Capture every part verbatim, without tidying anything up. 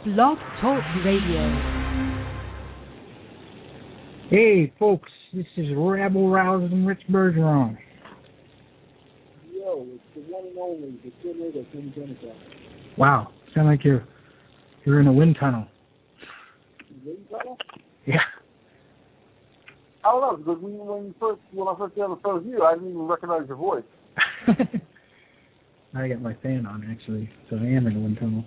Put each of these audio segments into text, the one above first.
Blog Talk Radio. Hey, folks, this is Rabble Rousing Rich Bergeron. Yo, it's the one and only, the killer that Tim Jennifer. Wow, sound like you're you're in a wind tunnel. Wind tunnel? Yeah. I don't know, because when, when, you first, when I first got on the phone with you, I didn't even recognize your voice. I got my fan on, actually, so I am in a wind tunnel.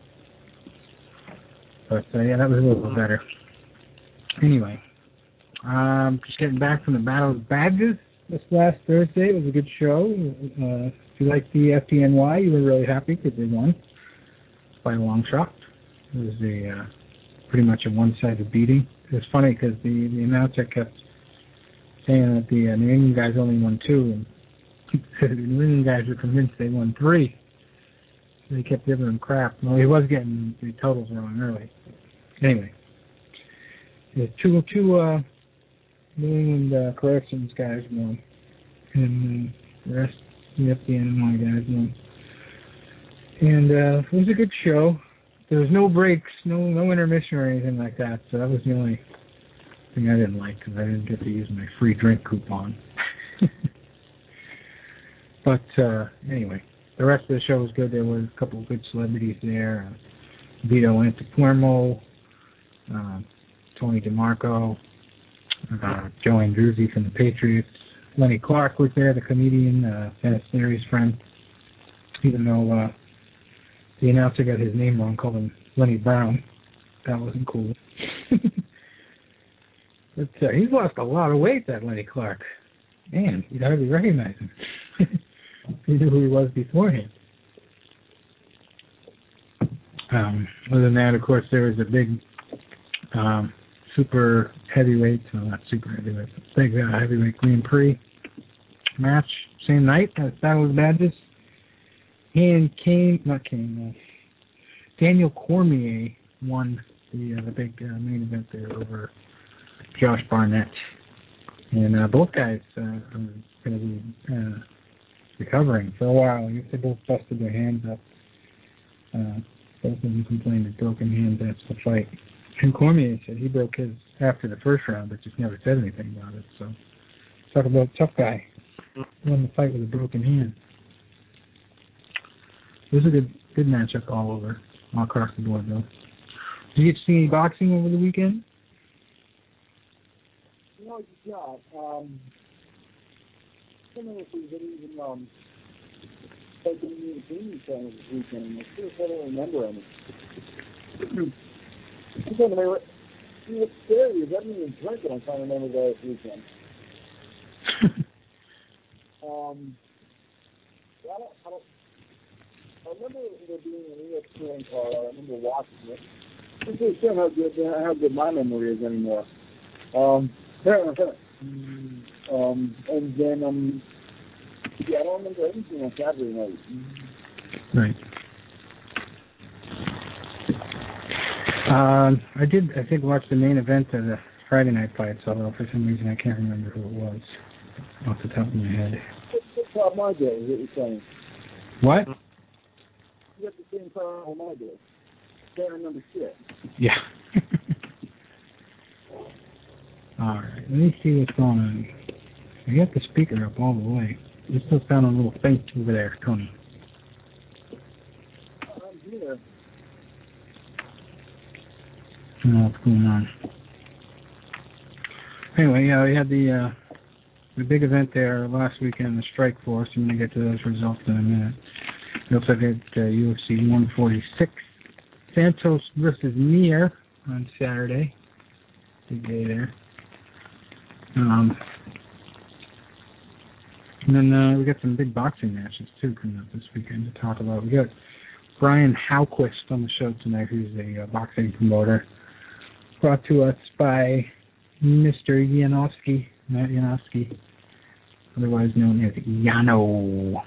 But, uh, yeah, that was a little bit better. Anyway, um, just getting back from the Battle of Badges this last Thursday. It was a good show. Uh, if you liked the F D N Y, you were really happy because they won by a long shot. It was a uh, pretty much a one-sided beating. It was funny because the, the announcer kept saying that the uh, New England guys only won two, and the New England guys were convinced they won three. So they kept giving him crap. Well, he was getting the totals wrong early. Anyway, there's two two uh, New England uh, corrections guys won, and uh, the rest the F D N Y guys won. And uh, it was a good show. There was no breaks, no no intermission or anything like that, so that was the only thing I didn't like because I didn't get to use my free drink coupon. But uh, anyway, the rest of the show was good. There were a couple of good celebrities there. Uh, Vito Antuomo, uh, Tony DeMarco, uh, Joe Andruzzi from the Patriots. Lenny Clark was there, the comedian, uh, Dennis Leary's friend, even though uh, the announcer got his name wrong, called him Lenny Brown. That wasn't cool. But uh, he's lost a lot of weight, that Lenny Clark. Man, you'd hardly recognize him. You knew who he was beforehand. Um, other than that, of course, there was a big um, super heavyweight, no, not super heavyweight, big uh, heavyweight Grand Prix match, same night as Battle of the Badges. And Kane, not Kane, uh, Daniel Cormier won the uh, the big uh, main event there over Josh Barnett. And uh, both guys uh, are going to be uh, recovering for a while. I guess they both busted their hands up. Uh, both of them complained of broken hands after the fight. And Cormier said he broke his after the first round, but just never said anything about it. So, talk about a tough guy. Won the fight with a broken hand. It was a good good matchup all over, all across the board, though. Did you get to see any boxing over the weekend? No, yeah. Um, I don't know if we had even um, taken any opinion channels this weekend. I still don't remember any. I'm trying to remember. See, what's scary is I didn't even drink it. I'm trying to remember that this weekend. um, I don't, I don't. I remember there being an E S P N call. I remember watching it. I'm pretty sure how good how good my memory is anymore. Um, um, and then um, yeah, I don't remember anything on Saturday night. Right. Um, I did. I did watch the main event of the Friday night fights, although for some reason I can't remember who it was off the top of my head. What's up my day? Is what you're saying? What? You got the same problem on my day. Can't remember shit. Yeah. All right. Let me see what's going on. I got the speaker up all the way. You still sound a little faint over there, Tony. I'm here. I don't know what's going on. Anyway, yeah, we had the uh, the big event there last weekend, the Strike Force. I'm going to get to those results in a minute. We also had uh, U F C one forty-six, Santos versus Mir on Saturday. Big day there. Um, and then uh, we got some big boxing matches too coming up this weekend to talk about. We got Brian Halquist on the show tonight, who's a uh, boxing promoter, brought to us by Mister Yanofsky, Matt Yanofsky, otherwise known as Yano.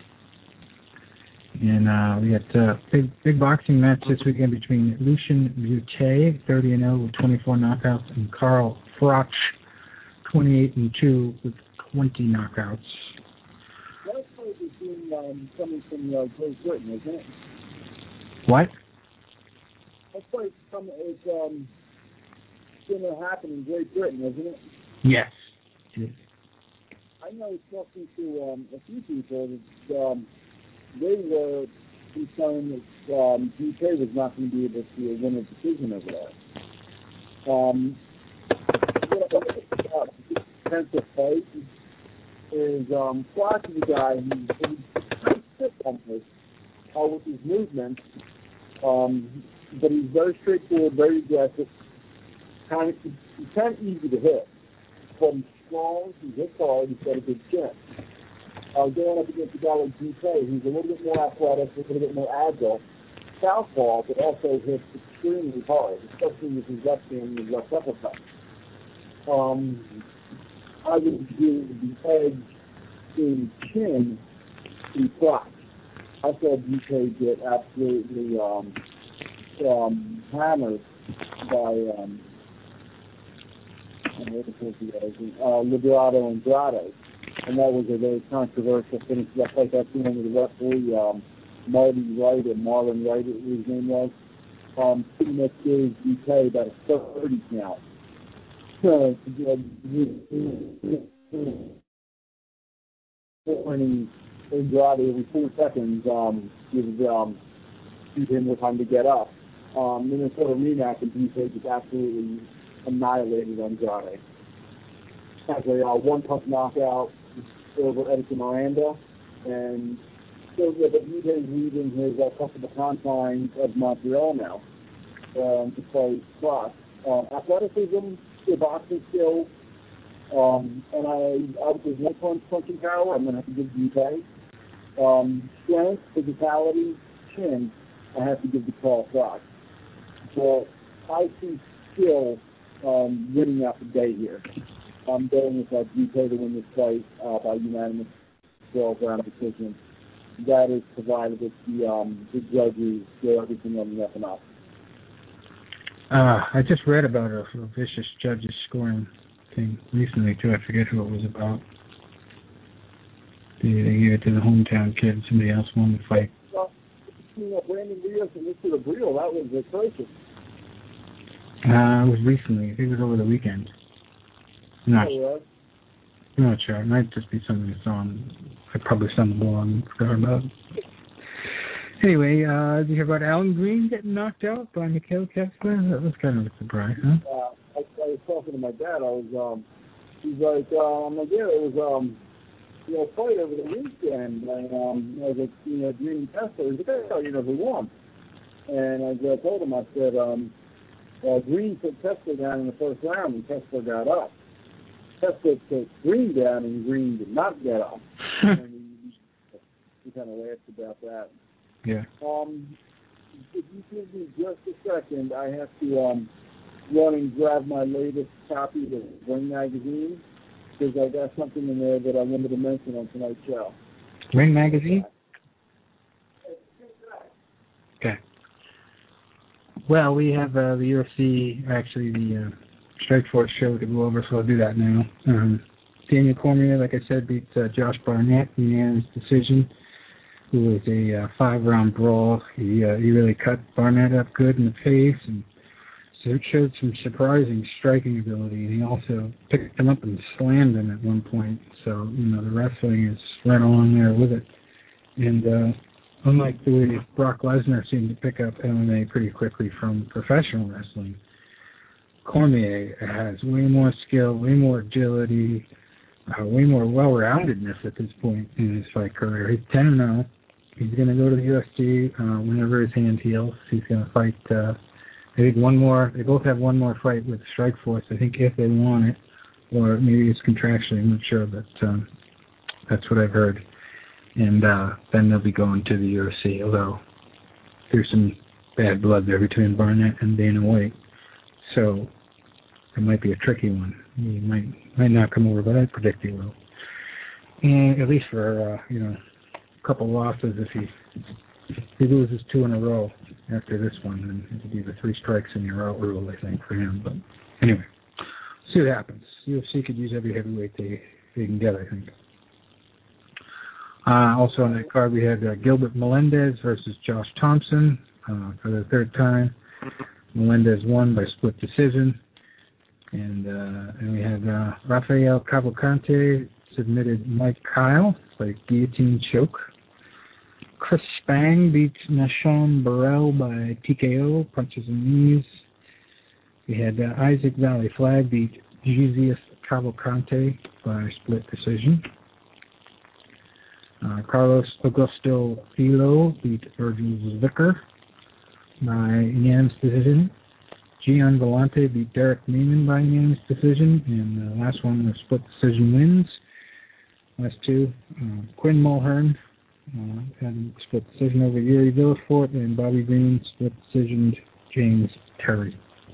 And uh, we got a uh, big big boxing match this weekend between Lucien Butte, thirty and oh with twenty-four knockouts, and Carl Froch, twenty-eight and two with twenty knockouts. That's probably between um, coming from uh, Great Britain, isn't it? What? That's like some, it's um, going to happen in Great Britain, isn't it? Yes. Yes. I know talking to um, a few people that um, they were concerned that um, U K was not going to be able to win a decision over there. Um, what I think about the defensive fight is um, Clark is a guy who's kind of sick on this, uh, with his movements, um, but he's very straightforward, very aggressive, kind of, he's kind of easy to hit, but he's strong, he hits hard, he's got a good chin. Uh, going up against a guy like G K, who's a little bit more athletic, a little bit more agile, southpaw, but also hits extremely hard, especially with his left hand and his left uppercut. Um, I would give the edge in chin to Clark. I saw G K get absolutely um, um, hammered by um, uh, Liberato Andrade, and that was a very controversial finish. That fight, that's the one with the referee, um, Marty Wright or Marlon Wright, his name was, um, pretty much gave G K about a thirty count. So, when Andrade every four seconds um, gives um, give him more time to get up. Um, Minnesota rematch and G K just absolutely annihilated Andrade. Has a uh, one-punch knockout over Edison Miranda, and so yeah, but G K's leaving his uh, comfortable confines of Montreal now um, to play Clark. Um, athleticism, boxing skills, um, and I, I would say one punch punching power. I'm going to have to give G K. Um, strength, physicality, chin, I have to give the Carl Clark. So I see skill um, winning out the day here. I'm going with uh, G K to win this fight uh, by unanimous twelve round decision. That is provided that the um, the judges do everything on the up and up. Uh, I just read about a, a vicious judges scoring thing recently too. I forget who it was about. They, they gave it to the hometown kid, and somebody else won the fight. Well, you know, Brandon Rios and Mister Abril, that was atrocious. Uh, it was recently. I think it was over the weekend. I'm not, oh, right. I'm not sure. It might just be something that's on. I probably stumbled along and forgot about it. Anyway, uh, did you hear about Alan Green getting knocked out by Mikhail Kessler? That was kind of a surprise, huh? Uh, I, I was talking to my dad. I was, um, he's like, uh, I'm like, yeah, it was, um, you know, fight over the weekend. And um, I was like, you know, Green Kessler. He's like, oh, you know, who won? And I uh, told him, I said, um, uh, Green put Kessler down in the first round, and Kessler got up. Kessler put Green down, and Green did not get up. And we, we kind of laughed about that. Yeah. Um, if you give me just a second, I have to um, run and grab my latest copy of Ring Magazine, because I got something in there that I wanted to mention on tonight's show. Ring Magazine? Okay. Well, we have uh, the U F C, actually the uh, Strikeforce show to go over, so I'll do that now. Um, Daniel Cormier, like I said, beat uh, Josh Barnett in unanimous decision. It was a uh, five-round brawl. He uh, he really cut Barnett up good in the face, and so it showed some surprising striking ability. And he also picked him up and slammed him at one point. So you know the wrestling is right along there with it. And uh, unlike the way Brock Lesnar seemed to pick up M M A pretty quickly from professional wrestling, Cormier has way more skill, way more agility, uh, way more well-roundedness at this point in his fight career. He's ten and zero. He's going to go to the U F C uh, whenever his hand heals. He's going to fight, uh, I think, one more. They both have one more fight with Strikeforce, I think, if they want it, or maybe it's contractually. I'm not sure, but um, that's what I've heard. And uh, then they'll be going to the U F C, although there's some bad blood there between Barnett and Dana White. So it might be a tricky one. He might might not come over, but I predict he will. And at least for, uh, you know, couple losses if he if he loses two in a row after this one, then it'll be the three strikes in your out rule, I think, for him. But anyway, see what happens. U F C could use every heavyweight they, they can get, I think. Uh, also on that card we had uh, Gilbert Melendez versus Josh Thompson uh, for the third time. Melendez won by split decision. And, uh, and we had uh, Rafael Cavalcante submitted Mike Kyle by guillotine choke. Chris Spang beat Nashon Burrell by T K O, punches and knees. We had uh, Isaac Valley Flag beat Gizius Cavalcante by split decision. Uh, Carlos Augusto Filo beat Virgil Vicker by unanimous decision. Gian Vellante beat Derek Neiman by unanimous decision. And the last one was split decision wins. Last two, uh, Quinn Mulhern uh, had a split decision over Yuri Villafort, and Bobby Green split decision James Terry.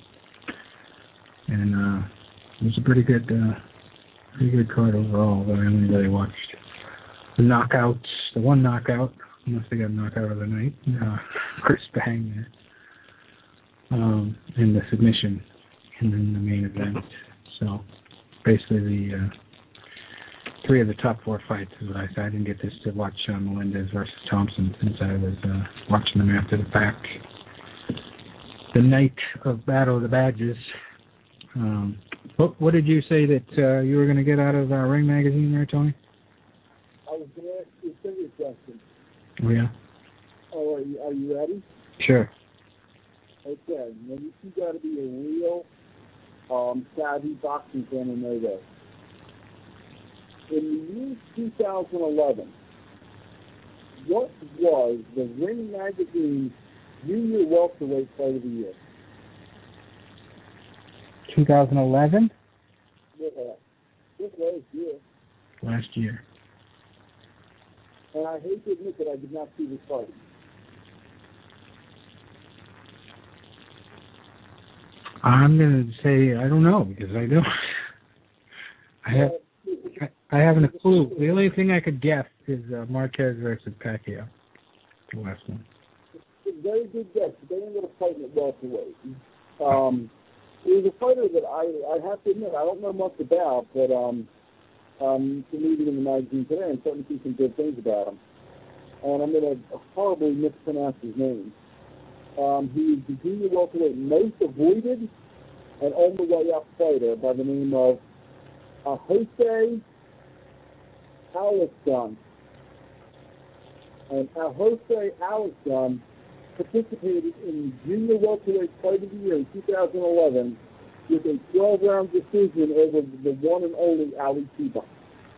And uh, it was a pretty good, uh, pretty good card overall, but I only really watched the knockouts, the one knockout, unless they got a knockout of the night, uh, Chris Bang there, um, and the submission, and then the main event. So basically the uh, three of the top four fights is what I said. I didn't get this to watch uh, Melendez versus Thompson since I was uh, watching them after the fact. The night of Battle of the Badges. Um, what, what did you say that uh, you were going to get out of uh, Ring Magazine there, Tony? I was going to ask you a serious question. Oh, yeah? Oh, are you, are you ready? Sure. Okay. Now, you got to be a real um, savvy boxing fan to know this. In the year two thousand eleven, what was the Ring Magazine Junior Welterweight Fight of the Year? twenty eleven? Yeah, this last year. Last year. And I hate to admit that I did not see this fight. I'm going to say I don't know because I don't. I have. I haven't a clue. The only thing I could guess is uh, Marquez versus Pacquiao. The last one. Very good guess. They ended up fighting at welterweight. Um, it was a fighter that I I have to admit I don't know much about, but um, um, to reading in the magazine today, I'm starting to see some good things about him. And I'm going to horribly mispronounce his name. Um, he is the junior welterweight most avoided and on the way up fighter by the name of uh, Jose Alisson. And uh, Jose Alisson participated in the Junior Welterweight Fight of the Year in two thousand eleven with a twelve-round decision over the one and only Ali Tiba.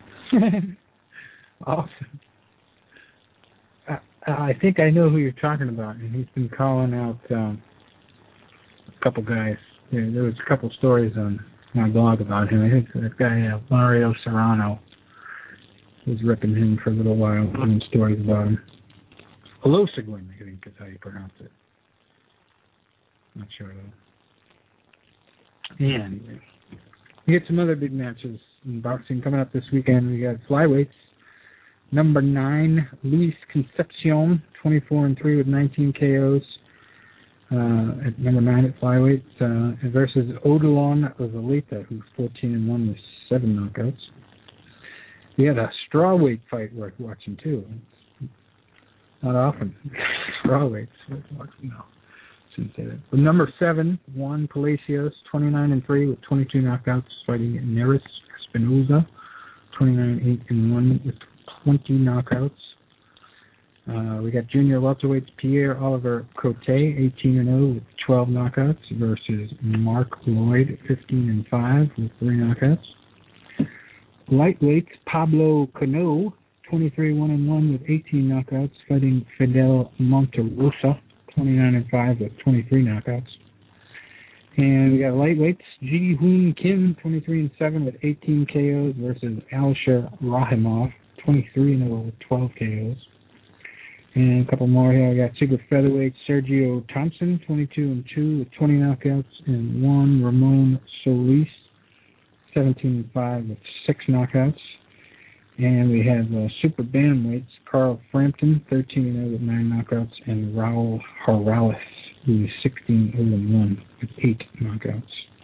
Awesome. I, I think I know who you're talking about, and he's been calling out um, a couple guys. Yeah, there was a couple stories on my blog about him. I think that guy, uh, Mario Serrano, was ripping him for a little while, doing stories about him. Olosegun, I think is how you pronounce it. Not sure though. Yeah, anyway. We get some other big matches in boxing coming up this weekend. We got flyweights. Number nine, Luis Concepcion, twenty-four and three with nineteen K Os. Uh, at number nine at flyweight, uh, versus Odilon Zalita, who's fourteen and one with seven knockouts. We had a strawweight fight worth watching too. Not often. Strawweights worth watching. No, shouldn't say that. But number seven, Juan Palacios, twenty-nine and three with twenty-two knockouts, fighting Neris Espinoza, twenty-nine eight and one with twenty knockouts. Uh, we got junior welterweights Pierre Oliver Cote, eighteen and oh with twelve knockouts, versus Mark Lloyd, fifteen and five with three knockouts. Lightweights Pablo Cano, twenty-three one and one with eighteen knockouts, fighting Fidel Monterosa, twenty-nine and five with twenty-three knockouts. And we got lightweights Ji Hoon Kim, twenty-three and seven with eighteen K Os, versus Alisher Rahimov, twenty-three and oh with twelve K Os. And a couple more here. We got super featherweight Sergio Thompson, twenty-two and two with twenty knockouts, and one Ramon Solis, seventeen and five with six knockouts. And we have uh, super bantamweights Carl Frampton, thirteen and oh with nine knockouts, and Raul Harales, who is sixteen and oh and one with eight knockouts.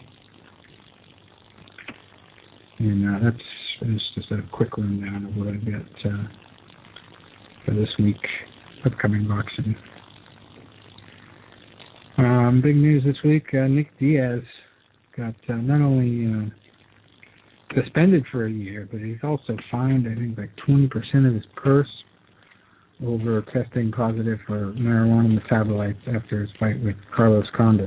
And uh, that's, that's just a quick rundown of what I've got uh, for this week. Upcoming boxing. Um, Um, big news this week, uh, Nick Diaz got uh, not only uh, suspended for a year, but he's also fined, I think, like twenty percent of his purse over testing positive for marijuana metabolites after his fight with Carlos Condit.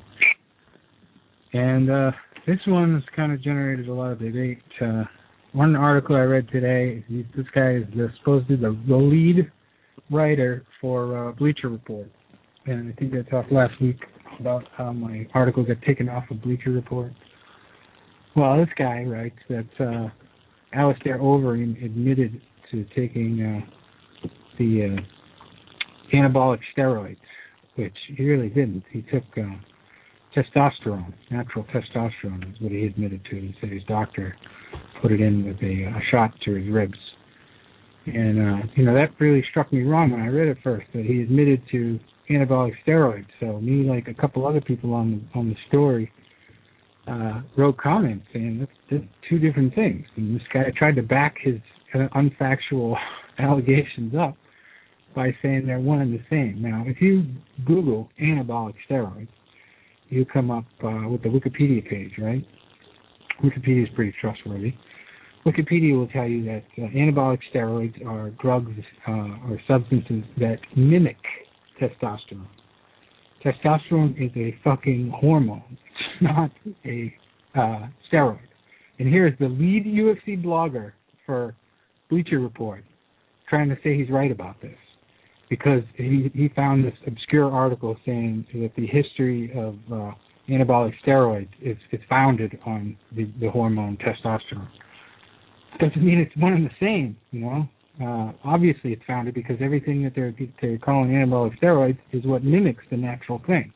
And uh, this one has kind of generated a lot of debate. Uh, one article I read today, he, this guy is the, supposed to be the, the lead writer for uh, Bleacher Report. And I think I talked last week about how my article got taken off of Bleacher Report. Well, this guy writes that uh, Alistair Overeem admitted to taking uh, the uh, anabolic steroids, which he really didn't. He took uh, testosterone, natural testosterone is what he admitted to. He said his doctor put it in with a, a shot to his ribs. And, uh, you know, that really struck me wrong when I read it first, that he admitted to anabolic steroids. So me, like a couple other people on the, on the story, uh, wrote comments saying that's, that's two different things. And this guy tried to back his uh, unfactual allegations up by saying they're one and the same. Now, if you Google anabolic steroids, you come up uh, with the Wikipedia page, right? Wikipedia is pretty trustworthy. Wikipedia will tell you that uh, anabolic steroids are drugs uh, or substances that mimic testosterone. Testosterone is a fucking hormone. It's not a uh, steroid. And here's the lead U F C blogger for Bleacher Report trying to say he's right about this, because he, he found this obscure article saying that the history of uh, anabolic steroids is, is founded on the, the hormone testosterone. Doesn't mean it's one and the same, you know. Uh, obviously it's founded because everything that they're, they're calling anabolic steroids is what mimics the natural thing.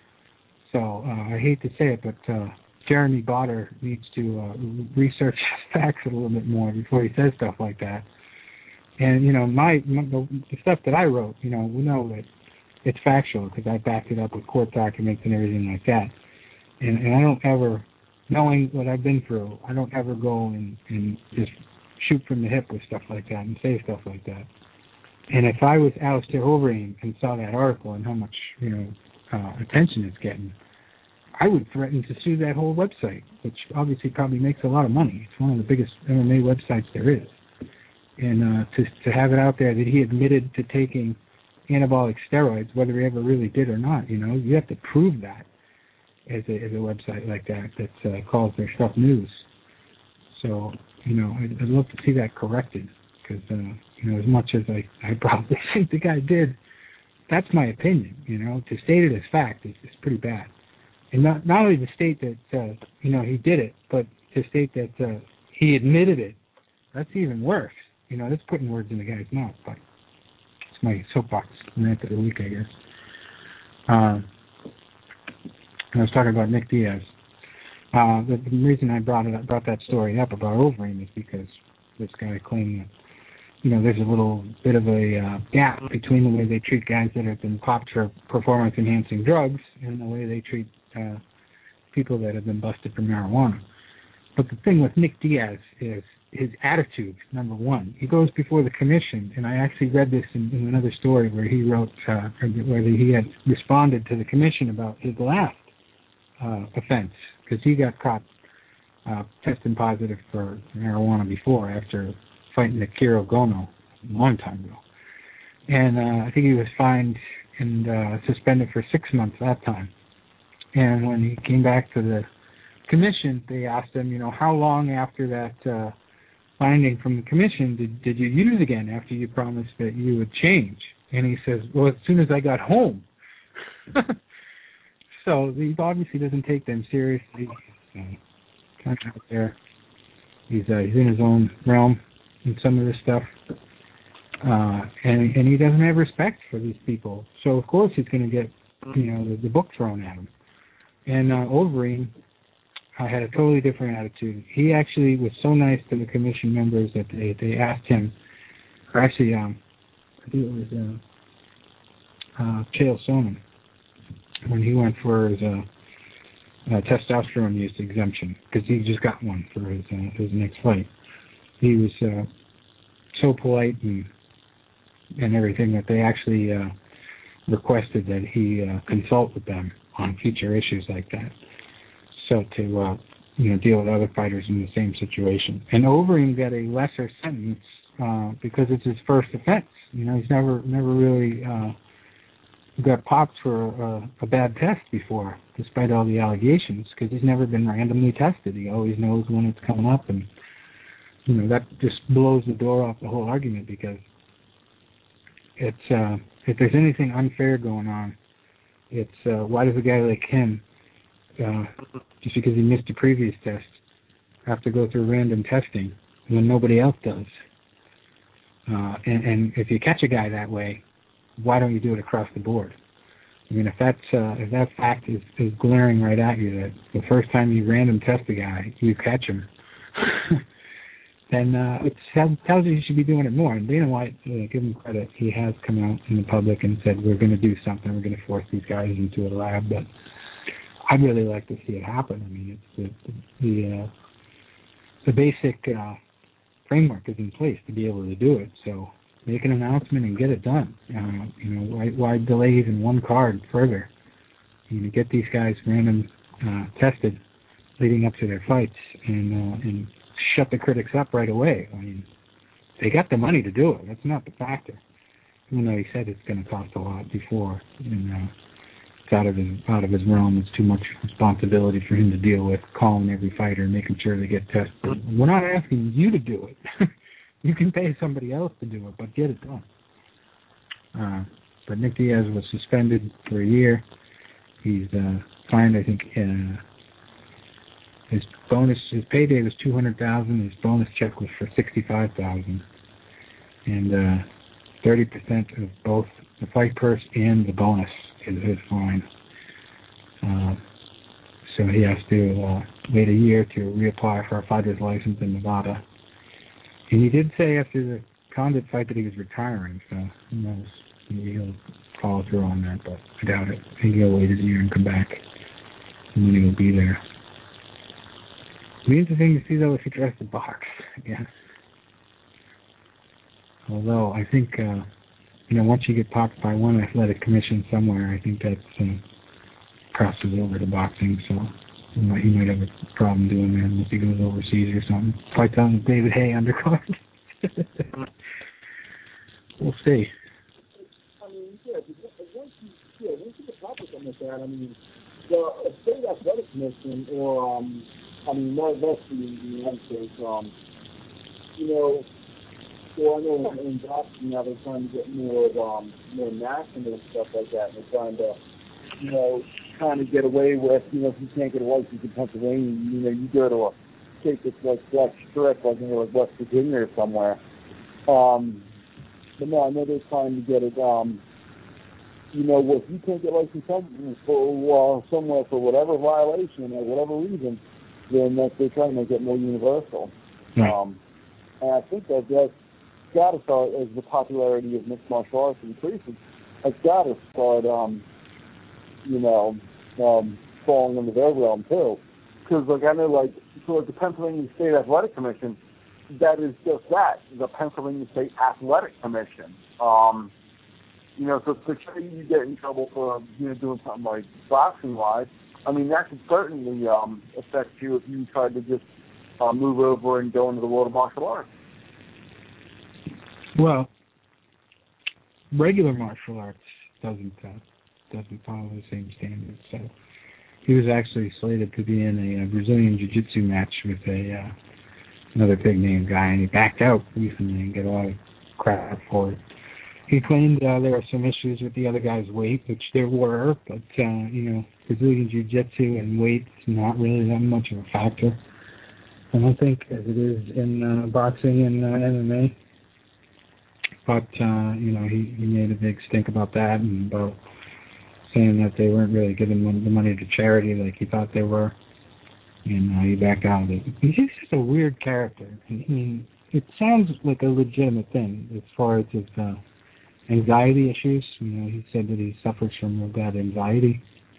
So uh, I hate to say it, but uh, Jeremy Botter needs to uh, research facts a little bit more before he says stuff like that. And, you know, my, my the, the stuff that I wrote, you know, we know that it's factual because I backed it up with court documents and everything like that. And, and I don't ever, knowing what I've been through, I don't ever go and, and just shoot from the hip with stuff like that and say stuff like that. And if I was Alistair Overeem and saw that article and how much, you know, uh, attention it's getting, I would threaten to sue that whole website, which obviously probably makes a lot of money. It's one of the biggest M M A websites there is. And uh, to to have it out there that he admitted to taking anabolic steroids, whether he ever really did or not, you know, you have to prove that as a, as a website like that that uh, calls their stuff news. So, you know, I'd, I'd love to see that corrected because, uh, you know, as much as I, I probably think the guy did, that's my opinion, you know. To state it as fact is, is pretty bad. And not, not only to state that, uh, you know, he did it, but to state that uh, he admitted it, that's even worse. You know, that's putting words in the guy's mouth, but it's my soapbox rant of the week, I guess. Uh, I was talking about Nick Diaz. Uh, the, the reason I brought it up, brought that story up about Overeem is because this guy claimed that, you know, there's a little bit of a uh, gap between the way they treat guys that have been popped for performance-enhancing drugs and the way they treat uh, people that have been busted for marijuana. But the thing with Nick Diaz is his attitude, number one. He goes before the commission, and I actually read this in, in another story where he wrote, uh, where he had responded to the commission about his last uh, offense, because he got caught uh, testing positive for marijuana before, after fighting Akira Gono a long time ago. And uh, I think he was fined and uh, suspended for six months that time. And when he came back to the commission, they asked him, you know, how long after that uh, finding from the commission did, did you use again after you promised that you would change? And he says, well, as soon as I got home. So he obviously doesn't take them seriously. So, kind of out there. He's, uh, he's in his own realm in some of this stuff. Uh, and, and he doesn't have respect for these people. So, of course, he's going to get, you know, the, the book thrown at him. And uh, Overeem uh, had a totally different attitude. He actually was so nice to the commission members that they, they asked him, or actually, um, I think it was uh, uh, Chael Sonnen, when he went for his uh, uh, testosterone use exemption, because he just got one for his uh, his next fight. He was uh, so polite and and everything that they actually uh, requested that he uh, consult with them on future issues like that. So to uh, you know deal with other fighters in the same situation. And Overeem got a lesser sentence uh, because it's his first offense. You know, he's never never really uh, got popped for a, a bad test before, despite all the allegations, because he's never been randomly tested. He always knows when it's coming up, and you know that just blows the door off the whole argument, because it's uh, if there's anything unfair going on, it's uh, why does a guy like him, uh, just because he missed a previous test, have to go through random testing when nobody else does? Uh, and, and if you catch a guy that way, why don't you do it across the board? I mean, if that's uh, if that fact is, is glaring right at you, that the first time you random test a guy, you catch him, then uh, it tells you you should be doing it more. And Dana White, uh, give him credit, he has come out in the public and said, we're going to do something, we're going to force these guys into a lab. But I'd really like to see it happen. I mean, it's the the, uh, the basic uh, framework is in place to be able to do it. So make an announcement and get it done. Uh, you know, why, why delay even one card further? You know, get these guys random uh, tested leading up to their fights, and uh, and shut the critics up right away. I mean, they got the money to do it. That's not the factor. Even though he said it's going to cost a lot before, and uh, it's out of his out of his realm. It's too much responsibility for him to deal with, calling every fighter, making sure they get tested. We're not asking you to do it. You can pay somebody else to do it, but get it done. Uh, but Nick Diaz was suspended for a year. He's uh, fined, I think, uh, his bonus, his payday was two hundred thousand dollars. His bonus check was for sixty-five thousand dollars. And uh, thirty percent of both the fight purse and the bonus is his fine. Uh, so he has to uh, wait a year to reapply for a fighter's license in Nevada. And he did say after the Condit fight that he was retiring, so who knows? Maybe he'll follow through on that, but I doubt it. I think he'll wait a year and come back, and then he'll be there. It'll be interesting to see, though, if he tries to box again. Although, I think, uh, you know, once you get popped by one athletic commission somewhere, I think that uh, crosses over to boxing, so He might, he might have a problem doing that unless he goes overseas or something. Fights on David Hay undercard. We'll see. I mean, yeah, once you, yeah, once you get popped with something like that, I mean, the state athletic commission, or, um, I mean, more that's the United States, um, you know, so I know in, in boxing now they're trying to get more of, um, more national stuff like that. They're trying to, you know, trying to get away with, you know, if you can't get a license in Pennsylvania, you know, you go to a state that's like flex strict, like, you know, like West Virginia or somewhere. Um, but no, I know they're trying to get it, um, you know, if you can't get licensed some, for, uh, somewhere for whatever violation or whatever reason, then that they're trying to make it more universal. Right. Um, and I think that that's got to start, as the popularity of mixed martial arts increases, it's got to start, um, you know, um, falling into their realm too. Because, like, I know, like, so like the Pennsylvania State Athletic Commission, that is just that, the Pennsylvania State Athletic Commission. Um, you know, so to say you get in trouble for, you know, doing something like boxing-wise, I mean, that could certainly um, affect you if you tried to just uh, move over and go into the world of martial arts. Well, regular martial arts doesn't uh, doesn't follow the same standards. So he was actually slated to be in a, a Brazilian Jiu-Jitsu match with a uh, another big name guy, and he backed out recently and got a lot of crap for it. He claimed uh, there were some issues with the other guy's weight, which there were, but uh, you know, Brazilian Jiu-Jitsu and weight's not really that much of a factor, I don't think, as it is in uh, boxing and uh, M M A. But uh, you know, he, he made a big stink about that and about saying that they weren't really giving the money to charity like he thought they were, and uh, he backed out of it. He's just a weird character. I mean, it sounds like a legitimate thing as far as his uh, anxiety issues. You know, he said that he suffers from real bad anxiety.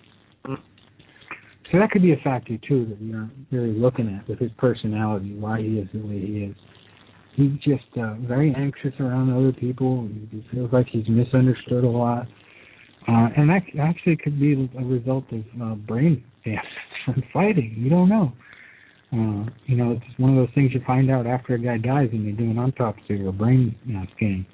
So that could be a factor, too, that we aren't really looking at with his personality, why he is the way he is. He's just uh, very anxious around other people. He feels like he's misunderstood a lot. Uh, and that actually could be a result of uh, brain damage from fighting. You don't know. Uh, you know, it's one of those things you find out after a guy dies and they do an autopsy or a brain you know, scan.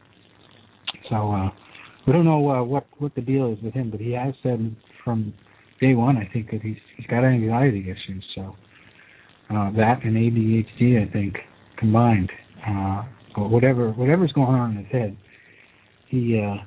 So uh, we don't know uh, what, what the deal is with him, but he has said from day one, I think, that he's, he's got anxiety issues. So uh, that and A D H D, I think, combined. Uh, but whatever whatever's going on in his head, he uh,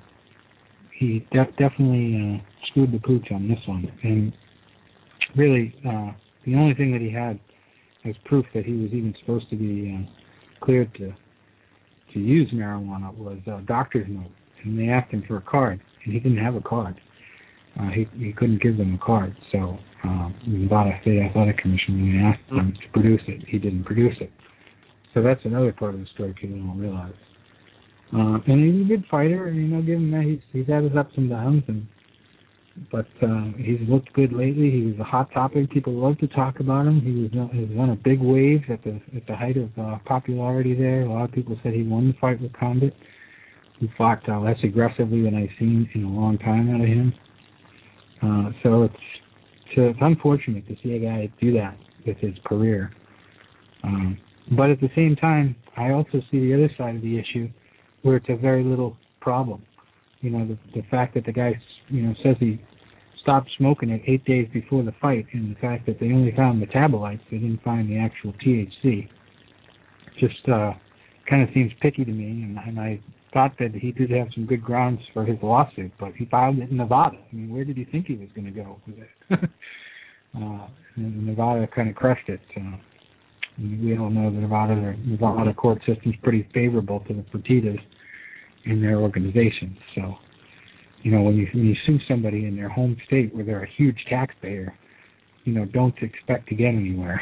he def- definitely uh, screwed the pooch on this one. And really, uh, the only thing that he had as proof that he was even supposed to be uh, cleared to to use marijuana was a doctor's note. And they asked him for a card, and he didn't have a card. Uh, he he couldn't give them a card. So uh, the Nevada State Athletic Commission, when they asked him to produce it, he didn't produce it. So that's another part of the story people don't realize. Uh, and he's a good fighter, and you know, give him that. He's he's had his ups and downs, and but uh, he's looked good lately. He was a hot topic. People love to talk about him. He was he was on a big wave at the at the height of uh, popularity there. A lot of people said he won the fight with Condit. He fought uh, less aggressively than I've seen in a long time out of him. Uh, so it's it's unfortunate to see a guy do that with his career. Um, but at the same time, I also see the other side of the issue, where it's a very little problem. You know, the the fact that the guy, you know, says he stopped smoking it eight days before the fight, and the fact that they only found metabolites, they didn't find the actual T H C, just uh, kind of seems picky to me. And, and I thought that he did have some good grounds for his lawsuit, but he filed it in Nevada. I mean, where did he think he was going to go with it? uh, and Nevada kind of crushed it. Uh, we all know the Nevada, the Nevada court system's pretty favorable to the Fertittas in their organizations. So, you know, when you when you sue somebody in their home state where they're a huge taxpayer, you know, don't expect to get anywhere.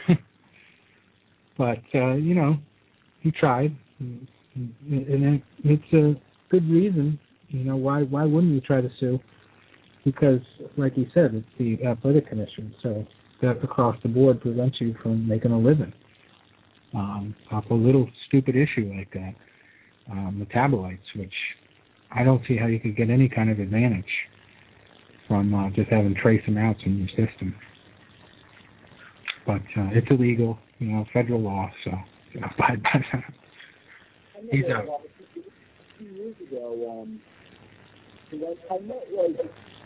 But, uh, you know, he tried. And it's a good reason, you know, why why wouldn't you try to sue? Because, like you said, it's the athletic commission, so that across the board prevents you from making a living um, off a little stupid issue like that. Uh, metabolites, which I don't see how you could get any kind of advantage from uh, just having trace amounts in your system. But uh, it's illegal, you know, federal law, so abide by that. He's out. A few years ago, um, I, I met, like,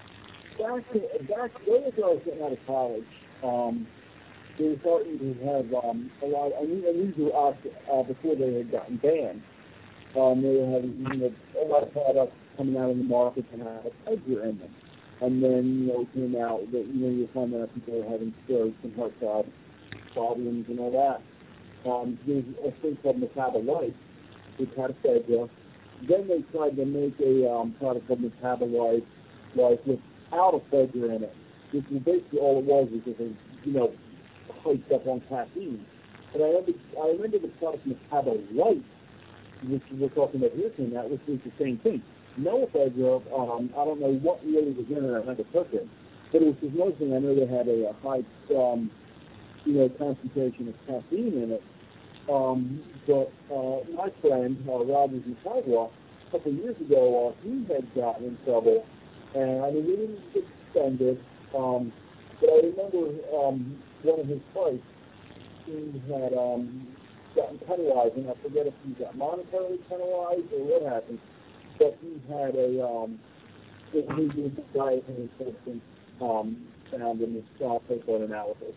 back, back when I was getting out of college, um, they were starting to have um, a lot, I mean, and these were out uh, before they had gotten banned. Um, they were having, you know, a lot of products coming out in the market and had a pleasure in them. And then, you know, it came out that, you know, you find out people are having strokes and heart problems and all that. Um, there's a thing called Metabolite, which had ephedra. Then they tried to make a um, product called Metabolite, like without ephedra in it, which was basically all it was, was just a, you know, hyped up on caffeine. And I remember, I remember the product Metabolite, which we're talking about here, came out, which was the same thing. No ephedra, um, I don't know what really was in it, I never took it. But it was just another thing, I know they had a, a high, um, you know, concentration of caffeine in it. Um, but uh, my friend, uh, Rogers in Sidewalk, a couple of years ago, uh, he had gotten in trouble, and I mean, he didn't get suspended, um, but I remember um, one of his fights, he had um, gotten penalized, and I forget if he got monetarily penalized or what happened, but he had a, um, he was a dietary substance um, found in his uh, paper analysis.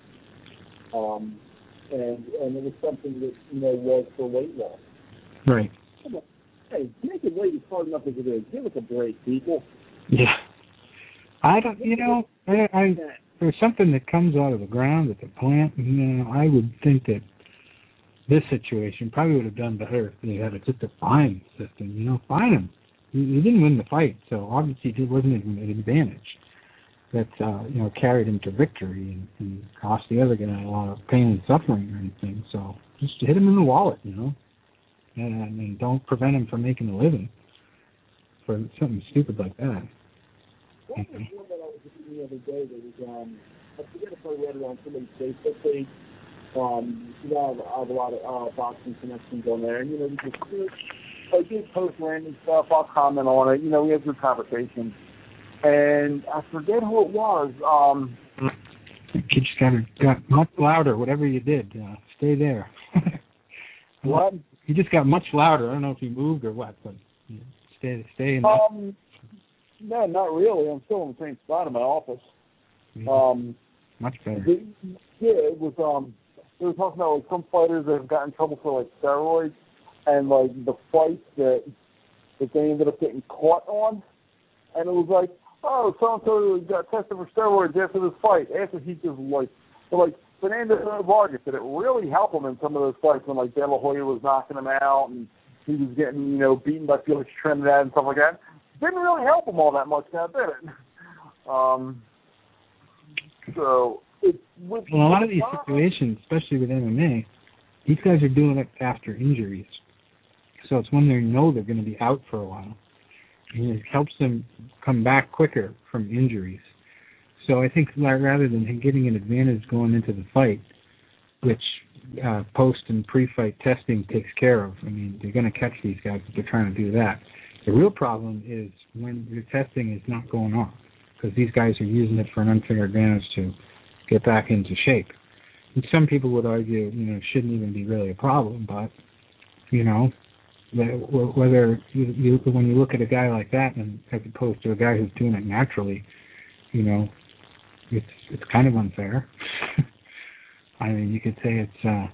Um, and and it was something that, you know, was for weight loss. Right. Come on. Hey, making weight is hard enough as it is. Give us a break, people. Yeah. I don't, you know, I, I there's something that comes out of the ground at the plant, and, you know, I would think that this situation probably would have done better if they had a, just a fine system, you know, fine him. He, he didn't win the fight, so obviously it wasn't an advantage that, uh, you know, carried him to victory and, and cost the other guy a lot of pain and suffering or anything. So just hit him in the wallet, you know, and, and don't prevent him from making a living for something stupid like that. One Okay. one that I was reading the other day, there was, um, I forget if I read it on somebody's Facebook page. Um, you know, I have a lot of uh, boxing connections on there, and, you know, we just, I do post random stuff, I'll comment on it, you know, we have good conversations. and I forget who it was. Um, you just got got much louder. Whatever you did, uh, stay there. what? You just got much louder. I don't know if you moved or what, but you know, stay stay in. Um, no, not really. I'm still in the same spot in my office. Yeah. Um, much better. The, yeah, it was. Um, they were talking about like some fighters that have gotten in trouble for like steroids, and like the fights that that they ended up getting caught on, and it was like, oh, so and so got tested for steroids after this fight. After he just like, so like Fernando Vargas, did it really help him in some of those fights when like De La Hoya was knocking him out and he was getting, you know, beaten by Felix Trinidad and stuff like that? Didn't really help him all that much now, did it? Um, so it's with well, a lot of these situations, especially with M M A, these guys are doing it after injuries. So it's when they know they're going to be out for a while. And it helps them come back quicker from injuries. So I think rather than getting an advantage going into the fight, which uh, post and pre-fight testing takes care of, I mean, they're going to catch these guys if they're trying to do that. The real problem is when the testing is not going on, because these guys are using it for an unfair advantage to get back into shape. And some people would argue, you know, it shouldn't even be really a problem, but, you know, whether you, you when you look at a guy like that and as opposed to a guy who's doing it naturally, you know, it's it's kind of unfair. I mean, you could say it's uh,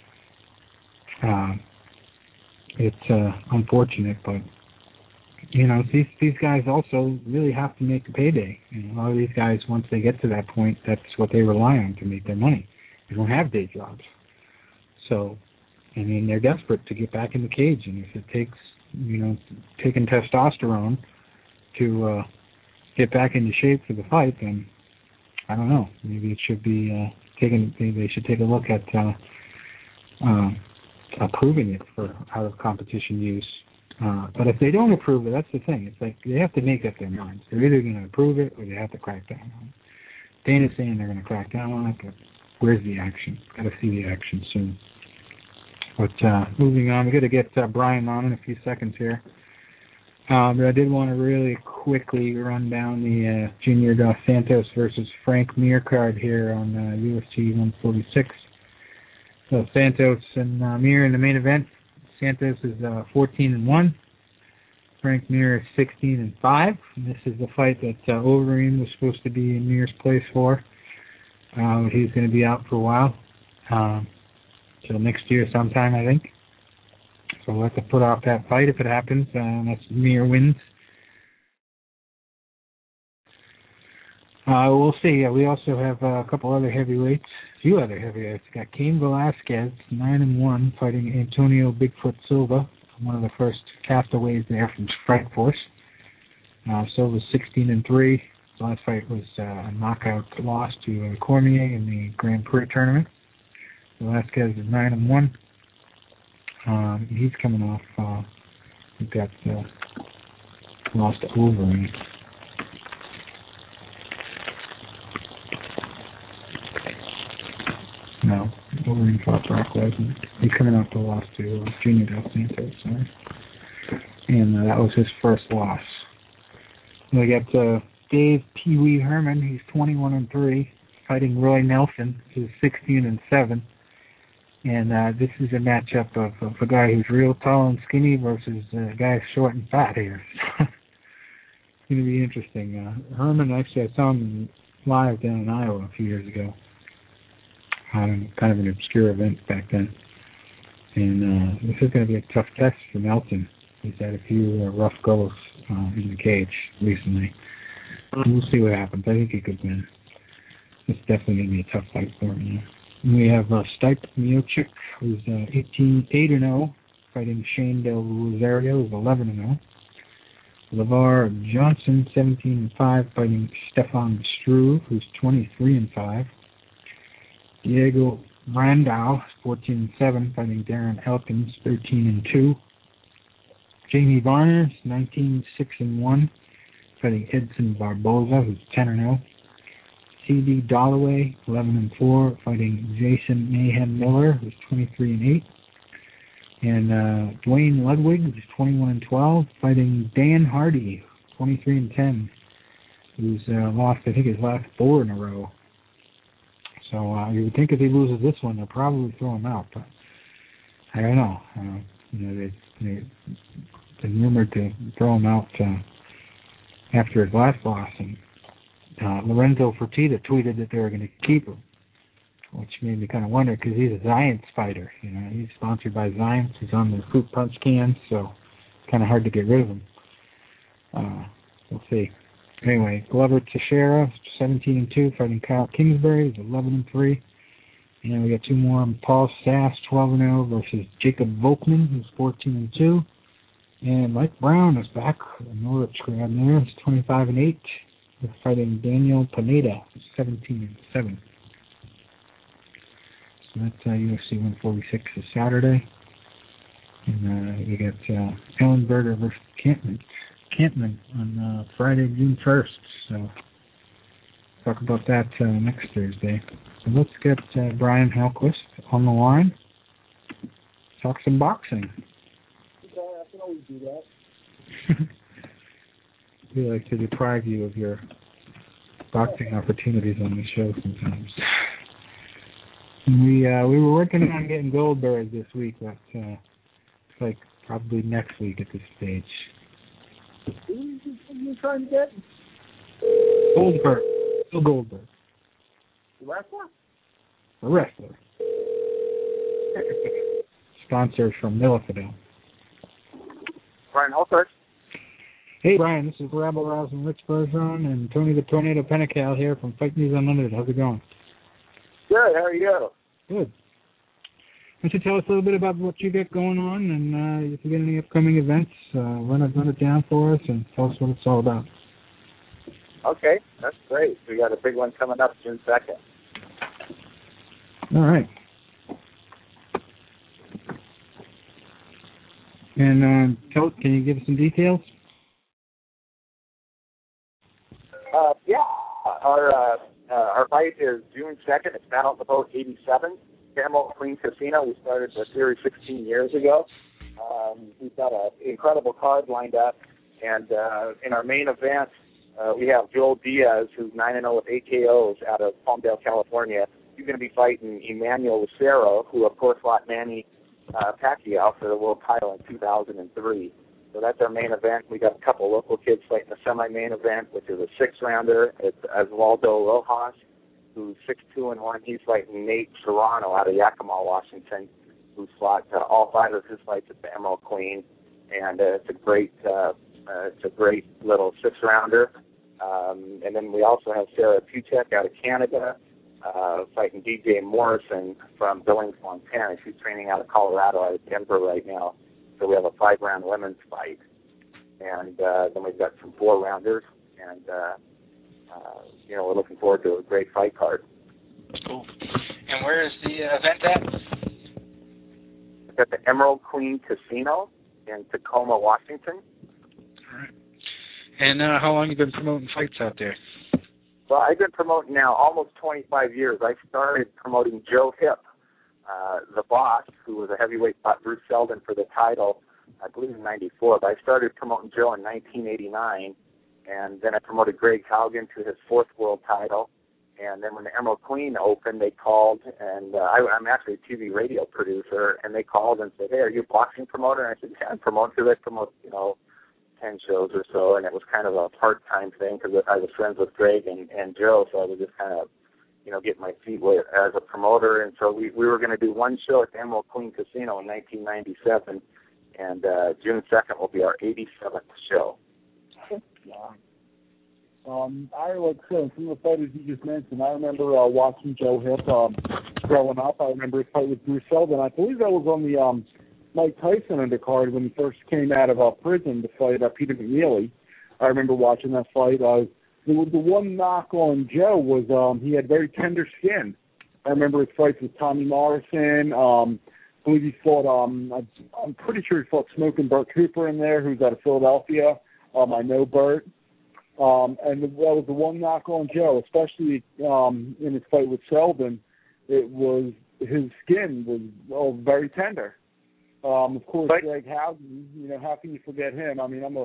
uh, it's uh, unfortunate, but you know, these these guys also really have to make a payday. You know, a lot of these guys, once they get to that point, that's what they rely on to make their money. They don't have day jobs, so. I mean, they're desperate to get back in the cage, and if it takes, you know, taking testosterone to uh, get back into shape for the fight, then I don't know. Maybe it should be uh, taken. Maybe they should take a look at uh, uh, approving it for out of competition use. Uh, but if they don't approve it, that's the thing. It's like they have to make up their minds. They're either going to approve it or they have to crack down on it. Dana's saying they're going to crack down on it, but where's the action? Got to see the action soon. But uh, moving on, we're going to get uh, Brian on in a few seconds here. Uh, but I did want to really quickly run down the uh, Junior Dos Santos versus Frank Mir card here on uh, U F C one forty-six. So Santos and uh, Mir in the main event. Santos is uh, fourteen and one. Frank Mir is sixteen and five. And this is the fight that uh, Overeem was supposed to be in Mir's place for. Uh, he's going to be out for a while. Um, Till next year sometime, I think. So we'll have to put off that fight if it happens, uh, unless Mir wins. Uh, we'll see. Uh, we also have uh, a couple other heavyweights, a few other heavyweights. We got Cain Velasquez, nine and one, fighting Antonio Bigfoot Silva, one of the first castaways there from Strikeforce. Uh, Silva's sixteen and three. His last fight was uh, a knockout loss to uh, Cormier in the Grand Prix tournament. Velasquez is nine and one. Um, he's coming off. Uh, we've got uh, lost to Overeem. No, Overeem fought Brock Lesnar. He's coming off the loss to uh, Junior Dos Santos. Sorry, and uh, that was his first loss. We got uh, Dave Pee Wee Herman. He's twenty-one and three, fighting Roy Nelson, who's sixteen and seven. And uh, this is a matchup of, of a guy who's real tall and skinny versus a guy short and fat here. It's going to be interesting. Uh, Herman, actually, I saw him live down in Iowa a few years ago. Um, kind of an obscure event back then. And uh, this is going to be a tough test for Nelson. He's had a few uh, rough goes uh, in the cage recently. We'll see what happens. I think he could win. It's definitely going to be a tough fight for him. Yeah. We have uh, Stipe Miocic, who's uh, eighteen, eight and oh, fighting Shane Del Rosario, who's eleven and oh. LeVar Johnson, seventeen and five, fighting Stefan Struve, who's twenty-three and five. Diego Brandao, fourteen and seven, fighting Darren Elkins, thirteen and two. Jamie Varner, nineteen, six and one, fighting Edson Barboza, who's ten and oh. C D Dollaway, eleven and four, fighting Jason Mayhem Miller, who's twenty-three and eight. And uh, Dwayne Ludwig, who's twenty-one and twelve, fighting Dan Hardy, twenty-three and ten. He's uh, lost, I think, his last four in a row. So uh, you would think if he loses this one, they'll probably throw him out. But I don't know. Uh, you know, they, they, been rumored to throw him out uh, after his last loss. And uh, Lorenzo Fertitta tweeted that they were going to keep him, which made me kind of wonder because he's a Zions fighter. You know, he's sponsored by Zions. He's on the fruit punch cans, so it's kind of hard to get rid of him. Uh, we'll see. Anyway, Glover Teixeira, seventeen and two, fighting Kyle Kingsbury, he's eleven and three. And we got two more. Paul Sass, twelve and oh, versus Jacob Volkman, who's fourteen and two. And Mike Brown is back, a Norwich grad there. He's twenty-five and eight. He's fighting Daniel Pineda, who's seventeen and seven. So that's uh, U F C one forty-six this Saturday. And uh, we got uh, Ellenberger versus Campman. Campman on uh, Friday, June first. So talk about that uh, next Thursday. So let's get uh, Brian Halquist on the line. Talk some boxing. Okay, I can always do that. We like to deprive you of your boxing opportunities on the show sometimes. We uh, we were working on getting Goldberg this week, but uh, it's like probably next week at this stage. Who are you trying to get? Goldberg. Bill Goldberg. The wrestler? A wrestler. Sponsor from Millifidel. Brian Halquist. Hey, Brian, this is Rabble Rousing Rich Bergeron and Tony the Tornado Penical here from Fight News Unlimited. How's it going? Good, how are you? Good. Why don't you tell us a little bit about what you got going on, and uh, if you get any upcoming events, uh, run, it, run it down for us and tell us what it's all about. Okay, that's great. We got a big one coming up June second. All right. And um, tell, can you give us some details? Uh, yeah, our uh, uh, our fight is June second. It's Battle of the Boat eighty-seven. Emerald Queen Casino. We started the series sixteen years ago. Um, we've got an incredible card lined up, and uh, in our main event, uh, we have Joel Diaz, who's nine and oh with eight K Os out of Palmdale, California. He's going to be fighting Emmanuel Lucero, who of course fought Manny uh, Pacquiao for the world title in two thousand three. So that's our main event. We got a couple local kids fighting the semi-main event, which is a six-rounder. It's Osvaldo Rojas, who's six two and one. He's fighting Nate Serrano out of Yakima, Washington, who's fought uh, all five of his fights at the Emerald Queen, and uh, it's a great, uh, uh, it's a great little six-rounder. Um, and then we also have Sarah Puchek out of Canada, uh, fighting D J Morrison from Billings, Montana. She's training out of Colorado, out of Denver right now. So we have a five-round women's fight, and uh, then we've got some four-rounders, and uh, uh, you know we're looking forward to a great fight card. Cool. And where is the uh, event at? It's at the Emerald Queen Casino in Tacoma, Washington. All right. And uh, how long have you been promoting fights out there? Well, I've been promoting now almost twenty-five years. I started promoting Joe Hip, uh, the boss, who was a heavyweight, fought Bruce Seldon for the title, I believe in ninety-four. But I started promoting Joe in nineteen eighty-nine, and then I promoted Greg Haugen to his fourth world title. And then when the Emerald Queen opened, they called, and uh, I, I'm actually a T V radio producer, and they called and said, "Hey, are you a boxing promoter?" And I said, "Yeah, I'm promoting because I promote, you know, ten shows or so," and it was kind of a part-time thing because I was friends with Greg and, and Joe, so I was just kind of, you know, getting my feet wet as a promoter. And so we, we were going to do one show at the Emerald Queen Casino in nineteen ninety-seven, and uh, June second will be our eighty-seventh show. Yeah. Um, I like so some of the fighters you just mentioned. I remember uh, watching Joe Hip um, growing up. I remember his fight with Bruce Seldon. I believe that was on the um, Mike Tyson undercard when he first came out of uh, prison to fight uh, Peter McNeely. I remember watching that fight. Uh, the, the one knock on Joe was um, he had very tender skin. I remember his fights with Tommy Morrison. Um, I believe he fought, um, I, I'm pretty sure he fought Smoking Burt Cooper in there, who's out of Philadelphia. Um, I know Burt. Um, and that was the one knock on Joe, especially um, in his fight with Seldon. It was his skin was oh, very tender. Um, of course, right. Greg Haugen, you know, how can you forget him? I mean, I'm a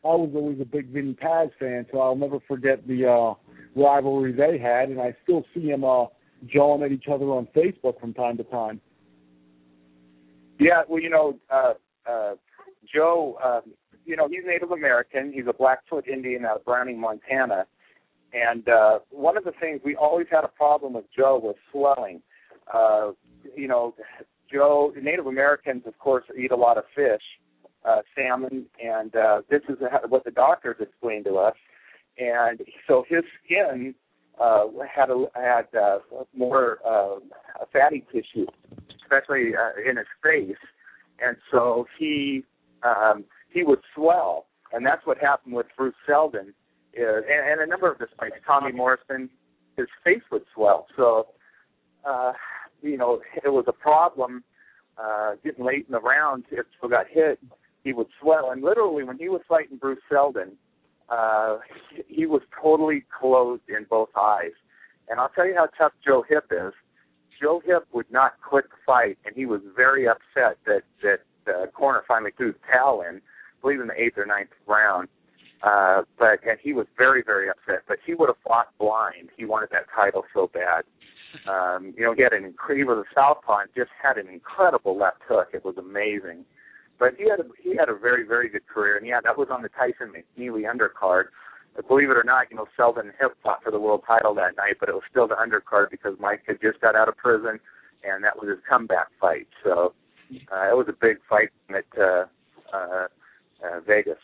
I was always a big Vinny Paz fan, so I'll never forget the uh, rivalry they had, and I still see them uh, jawing at each other on Facebook from time to time. Yeah, well, you know, uh, uh, Joe, uh, you know, he's Native American. He's a Blackfoot Indian out of Browning, Montana. And uh, one of the things we always had a problem with Joe was swelling. Uh, you know, Joe, Native Americans, of course, eat a lot of fish, uh, salmon, and uh, this is what the doctors explained to us. And so his skin uh, had a, had uh, more uh, fatty tissue, especially uh, in his face, and so he um, he would swell, and that's what happened with Bruce Seldon. Uh, and, and a number of the fights, Tommy Morrison, his face would swell. So, uh, you know, it was a problem uh, getting late in the round. If Joe got hit, he would swell. And literally, when he was fighting Bruce Seldon, uh, he was totally closed in both eyes. And I'll tell you how tough Joe Hip is. Joe Hip would not quit the fight, and he was very upset that that the corner finally threw the towel in, I believe in the eighth or ninth round. Uh, but and he was very, very upset. But he would have fought blind. He wanted that title so bad. Um, you know, he had an he was a southpaw and just had an incredible left hook. It was amazing. But he had a, he had a very, very good career. And yeah, that was on the Tyson McNeely undercard. But believe it or not, you know, Seldon and Hip fought for the world title that night, but it was still the undercard because Mike had just got out of prison, and that was his comeback fight. So uh, it was a big fight at uh, uh, uh, Vegas.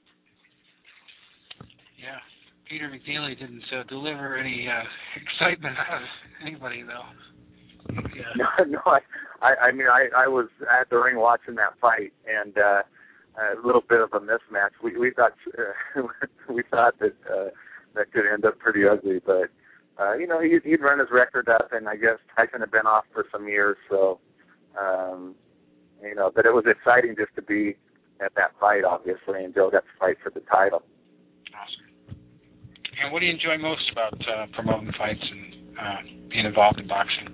Yeah, Peter McNeely didn't uh, deliver any uh, excitement out of anybody, though. Yeah. No, no, I, I, I mean, I, I was at the ring watching that fight, and uh, a little bit of a mismatch. We, we thought, uh, we thought that uh, that could end up pretty ugly, but uh, you know, he'd, he'd run his record up, and I guess Tyson had been off for some years, so um, you know, but it was exciting just to be at that fight, obviously, and Joe got to fight for the title. Awesome. And what do you enjoy most about uh, promoting fights and uh, being involved in boxing?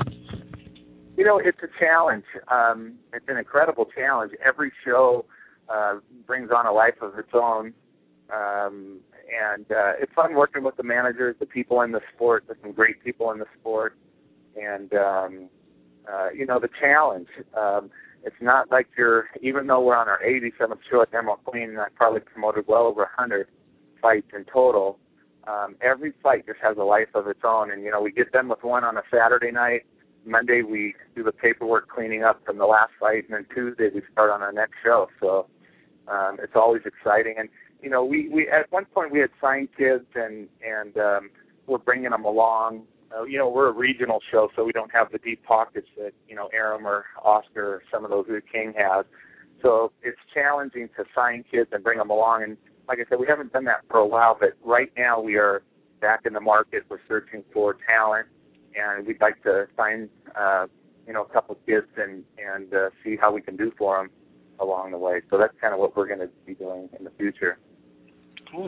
You know, it's a challenge. Um, it's an incredible challenge. Every show uh, brings on a life of its own, um, and uh, it's fun working with the managers, the people in the sport. There's some great people in the sport, and um, uh, you know, the challenge. Um, it's not like you're, even though we're on our eighty-seventh show at Emerald Queen, and I've probably promoted well over one hundred fights in total. Um, every fight just has a life of its own, and you know, we get done with one on a Saturday night. Monday we do the paperwork cleaning up from the last fight, and then Tuesday we start on our next show. So um, it's always exciting. And you know, we, we at one point we had signed kids, and and um, we're bringing them along. Uh, you know, we're a regional show, so we don't have the deep pockets that you know Arum or Oscar or some of those that King has. So it's challenging to sign kids and bring them along. And like I said, we haven't done that for a while, but right now we are back in the market. We're searching for talent, and we'd like to find, uh, you know, a couple of kids and, and uh, see how we can do for them along the way. So that's kind of what we're going to be doing in the future. Cool.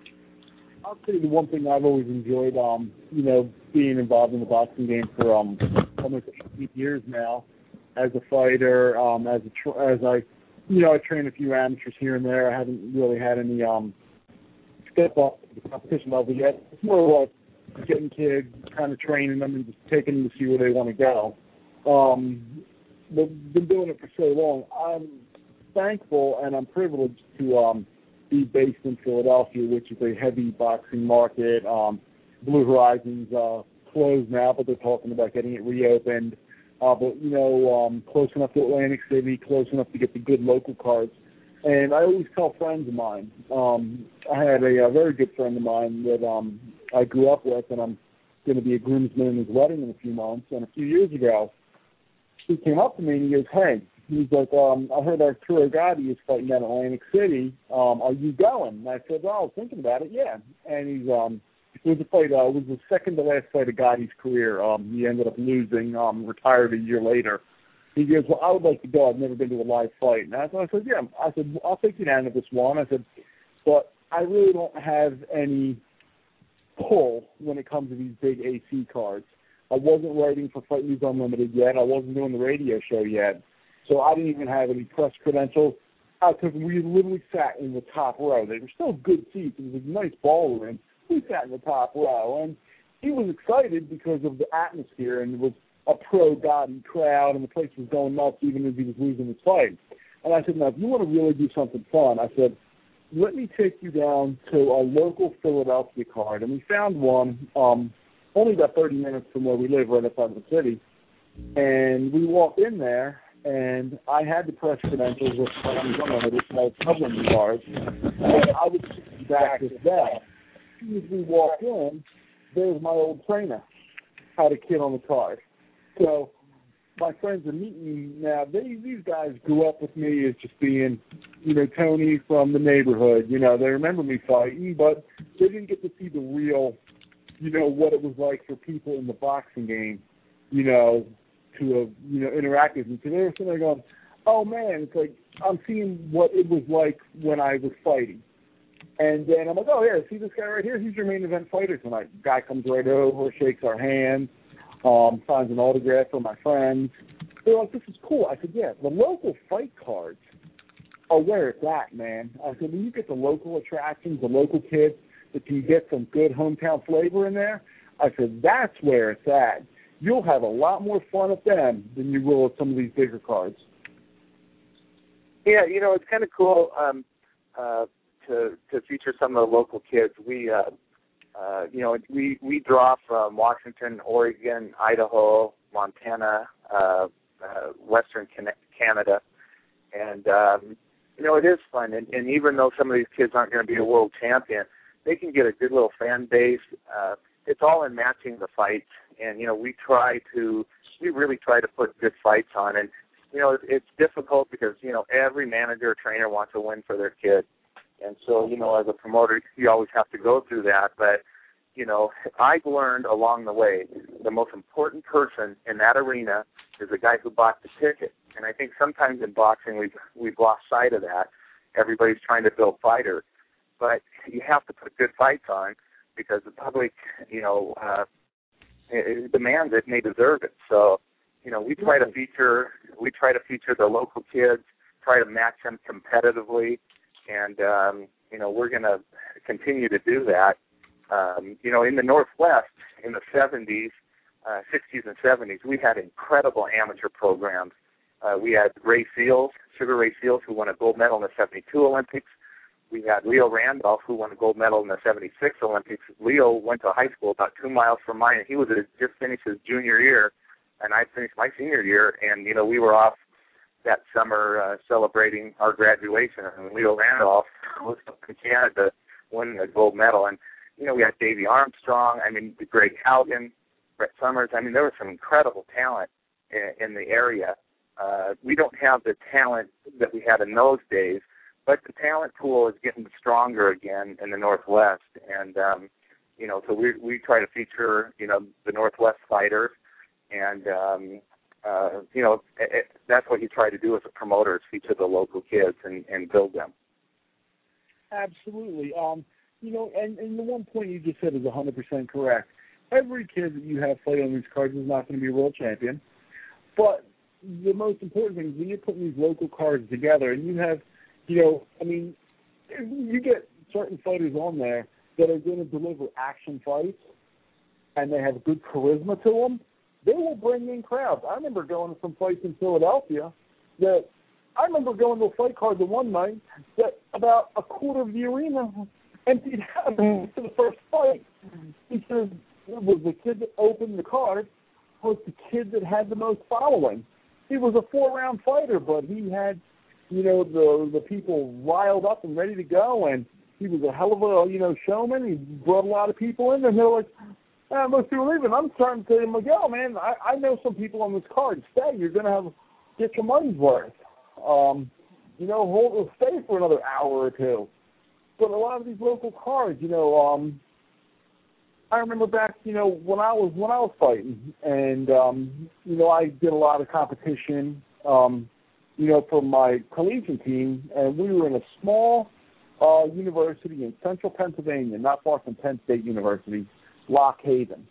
I'll tell you the one thing I've always enjoyed, um, you know, being involved in the boxing game for um, almost eighteen years now as a fighter, um, as a tr- as I, you know, I train a few amateurs here and there. I haven't really had any um, step up to the competition level yet. It's more like getting kids, kind of training them and just taking them to see where they want to go. Um, but been doing it for so long. I'm thankful and I'm privileged to um, be based in Philadelphia, which is a heavy boxing market. Um, Blue Horizons uh, closed now, but they're talking about getting it reopened. Uh, but, you know, um, close enough to Atlantic City, close enough to get the good local cards. And I always tell friends of mine, um, I had a, a very good friend of mine that um, I grew up with, and I'm going to be a groomsman in his wedding in a few months. And a few years ago, he came up to me and he goes, hey, he's like, um, I heard Arturo Gatti is fighting at Atlantic City. Um, are you going? And I said, well, I was thinking about it, yeah. And he's, um, it was a fight, uh, it was the second to last fight of Gotti's career. Um, he ended up losing, um, retired a year later. He goes, well, I would like to go. I've never been to a live fight. And I, so I said, yeah. I said, I'll take you down to this one. I said, but I really don't have any pull when it comes to these big A C cards. I wasn't writing for Fight News Unlimited yet. I wasn't doing the radio show yet. So I didn't even have any press credentials. I took them. We literally sat in the top row. They were still good seats. It was a nice ballroom. We sat in the top row, and he was excited because of the atmosphere, and it was a pro-Gotti crowd, and the place was going nuts even as he was losing his fight. And I said, now, if you want to really do something fun, I said, let me take you down to a local Philadelphia card. And we found one um, only about thirty minutes from where we live, right outside of the city. And we walked in there, and I had the press credentials with my small covering cards. And I was back as that. As soon as we walked in, there's my old trainer, had a kid on the card. So my friends are meeting me now. They, these guys grew up with me as just being, you know, Tony from the neighborhood. You know, they remember me fighting, but they didn't get to see the real, you know, what it was like for people in the boxing game, you know, to have, you know, interact with me. So they were sitting there going, oh, man, it's like I'm seeing what it was like when I was fighting. And then I'm like, oh, yeah, see this guy right here? He's your main event fighter tonight. Guy comes right over, shakes our hands. Um, signs an autograph for my friends. They're like, this is cool. I said, yeah, the local fight cards are where it's at, man. I said, when you get the local attractions, the local kids that can get some good hometown flavor in there, I said, that's where it's at. You'll have a lot more fun at them than you will at some of these bigger cards. Yeah, you know, it's kind of cool um, uh, to to feature some of the local kids. We uh, Uh, you know, we, we draw from Washington, Oregon, Idaho, Montana, uh, uh, Western Canada. And, um, you know, it is fun. And, and even though some of these kids aren't going to be a world champion, they can get a good little fan base. Uh, it's all in matching the fights. And, you know, we try to, we really try to put good fights on. And, you know, it, it's difficult because, you know, every manager or trainer wants to win for their kid. And so, you know, as a promoter, you always have to go through that. But, you know, I've learned along the way the most important person in that arena is the guy who bought the ticket. And I think sometimes in boxing we've, we've lost sight of that. Everybody's trying to build fighters. But you have to put good fights on because the public, you know, uh, it, it demands it and they deserve it. So, you know, we try to feature, we try to feature the local kids, try to match them competitively. And, um, you know, we're going to continue to do that. Um, you know, in the Northwest, in the seventies, uh, sixties and seventies, we had incredible amateur programs. Uh, we had Ray Seals, Sugar Ray Seals, who won a gold medal in the seventy-two Olympics. We had Leo Randolph, who won a gold medal in the seventy-six Olympics. Leo went to high school about two miles from mine, and he was just finished his junior year, and I finished my senior year. And, you know, we were off that summer uh, celebrating our graduation, and Leo Randolph was up in Canada winning a gold medal. And, you know, we had Davey Armstrong, I mean, Greg Haugen, Brett Summers. I mean, there was some incredible talent in, in the area. Uh, we don't have the talent that we had in those days, but the talent pool is getting stronger again in the Northwest. And, um, you know, so we we try to feature, you know, the Northwest fighters. And, um, uh, you know, it, it, that's what you try to do as a promoter is feature the local kids and, and build them. Absolutely. Um, you know, and, and the one point you just said is one hundred percent correct. Every kid that you have fight on these cards is not going to be a world champion. But the most important thing is when you're putting these local cards together and you have, you know, I mean, you get certain fighters on there that are going to deliver action fights and they have good charisma to them, they will bring in crowds. I remember going to some fights in Philadelphia that I remember going to a fight card the one night that about a quarter of the arena emptied out to the first fight because it was the kid that opened the card was the kid that had the most following. He was a four-round fighter, but he had, you know, the the people riled up and ready to go, and he was a hell of a, you know, showman. He brought a lot of people in, and they're like, ah, most people leaving. I'm trying to tell him, like, yo, man, I, I know some people on this card. Stay. You're going to have get your money's worth. Um, you know, hold stay for another hour or two. But a lot of these local cards, you know, um, I remember back, you know, when I was when I was fighting, and um, you know, I did a lot of competition, um, you know, for my collegiate team, and we were in a small uh, university in central Pennsylvania, not far from Penn State University, Lock Haven,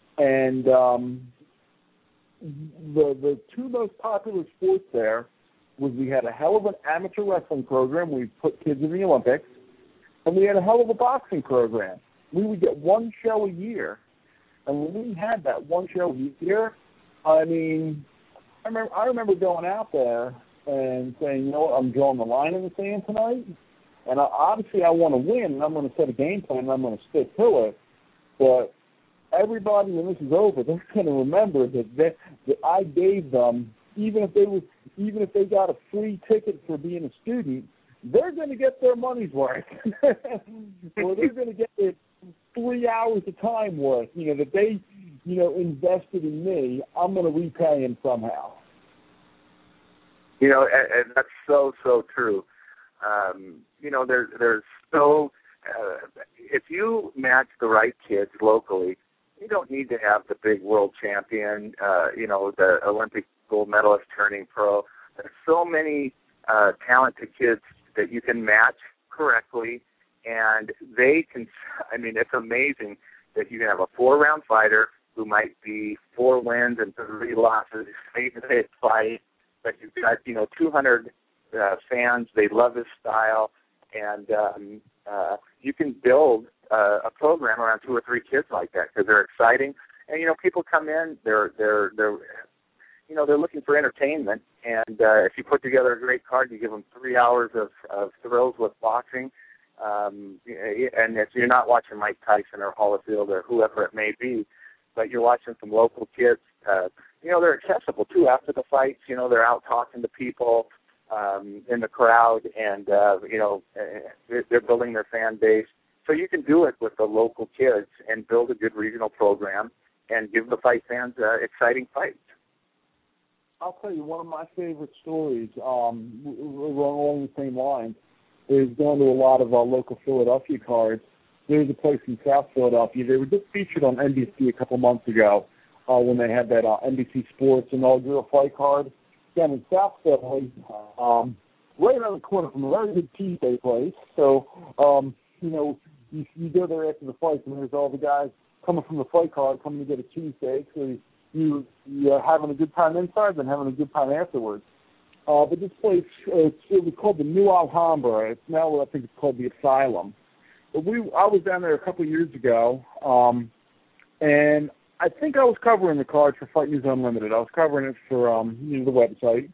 and um, the the two most popular sports there was we had a hell of an amateur wrestling program. We put kids in the Olympics, and we had a hell of a boxing program. We would get one show a year, and when we had that one show a year, I mean, I remember, I remember going out there and saying, you know what, I'm drawing the line in the sand tonight, and I, obviously I want to win, and I'm going to set a game plan, and I'm going to stick to it, but everybody, when this is over, they're going to remember that they, that I gave them, even if they was, even if they got a free ticket for being a student, they're going to get their money's worth, or they're going to get their three hours of time worth. You know that they, you know, invested in me. I'm going to repay them somehow. You know, and, and that's so so true. Um, you know, there's there's so uh, if you match the right kids locally, you don't need to have the big world champion, uh, you know, the Olympic gold medalist turning pro. There's so many uh, talented kids that you can match correctly, and they can, I mean, it's amazing that you can have a four-round fighter who might be four wins and three losses, face-to-face fight, but you've got, you know, two hundred uh, fans. They love his style, and um, uh, you can build uh, a program around two or three kids like that because they're exciting. And, you know, people come in, they're, they're, they're, you know, they're looking for entertainment, and uh, if you put together a great card, you give them three hours of, of thrills with boxing, um, and if you're not watching Mike Tyson or Holyfield or whoever it may be, but you're watching some local kids, uh, you know, they're accessible, too, after the fights. You know, they're out talking to people um, in the crowd, and, uh, you know, they're building their fan base. So you can do it with the local kids and build a good regional program and give the fight fans uh, exciting fights. I'll tell you, one of my favorite stories um, along the same lines is going to a lot of uh, local Philadelphia cards. There's a place in South Philadelphia. They were just featured on N B C a couple months ago uh, when they had that uh, N B C Sports inaugural fight card. Down in South Philly, um, right around the corner from a very good cheesesteak place. So, um, you know, you, you go there after the fight, and there's all the guys coming from the fight card coming to get a cheesesteak. So you, you're having a good time inside and having a good time afterwards. Uh, but this place, uh, it's, it was called the New Alhambra. It's now, I think it's called the Asylum. But we, I was down there a couple of years ago, um, and I think I was covering the card for Fight News Unlimited. I was covering it for um, you know, the website,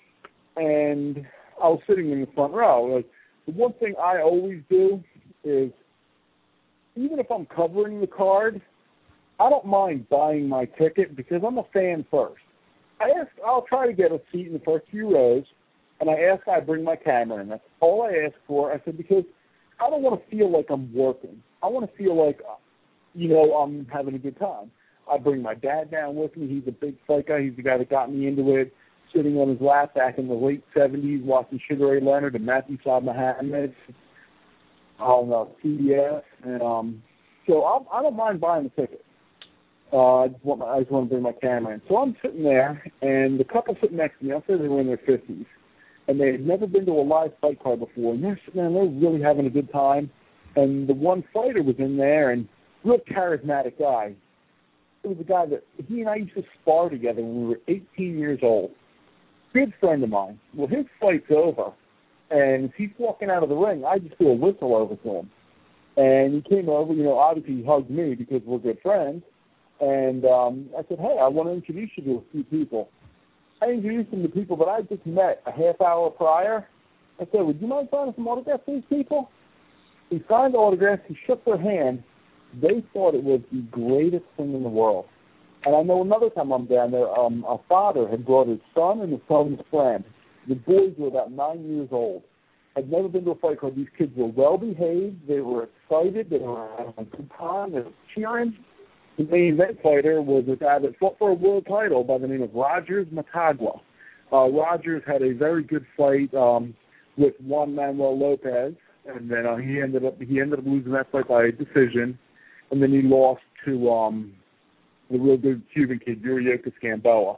and I was sitting in the front row. Like, the one thing I always do is, even if I'm covering the card, I don't mind buying my ticket because I'm a fan first. I ask, I'll try to get a seat in the first few rows, and I ask I bring my camera in. That's all I ask for. I said, because I don't want to feel like I'm working. I want to feel like, you know, I'm having a good time. I bring my dad down with me. He's a big fight guy. He's the guy that got me into it, sitting on his lap back in the late seventies, watching Sugar Ray Leonard and Matthew Saad Muhammad on uh, C B S. And um, so I'm, I don't mind buying the ticket. Uh, I just want my, I just want to bring my camera in. So I'm sitting there, and the couple sitting next to me, I'll say they were in their fifties, and they had never been to a live fight card before, and they're sitting there, and they're really having a good time. And the one fighter was in there, and real charismatic guy. It was a guy that he and I used to spar together when we were eighteen years old. Good friend of mine. Well, his fight's over, and as he's walking out of the ring, I just threw a whistle over to him. And he came over, you know, obviously he hugged me because we're good friends. And um, I said, hey, I want to introduce you to a few people. I introduced him to people that I just met a half hour prior. I said, would you mind signing some autographs for these people? He signed the autographs. He shook their hand. They thought it was the greatest thing in the world. And I know another time I'm down there, um, a father had brought his son and his son's friend. The boys were about nine years old. I'd never been to a fight club. These kids were well-behaved. They were excited. They were having a good time. They were cheering. The main event fighter was a guy that fought for a world title by the name of Rogers Matagua. Uh, Rogers had a very good fight um, with Juan Manuel Lopez, and then uh, he ended up he ended up losing that fight by decision. And then he lost to um, the real good Cuban kid, Yuriorkis Gamboa.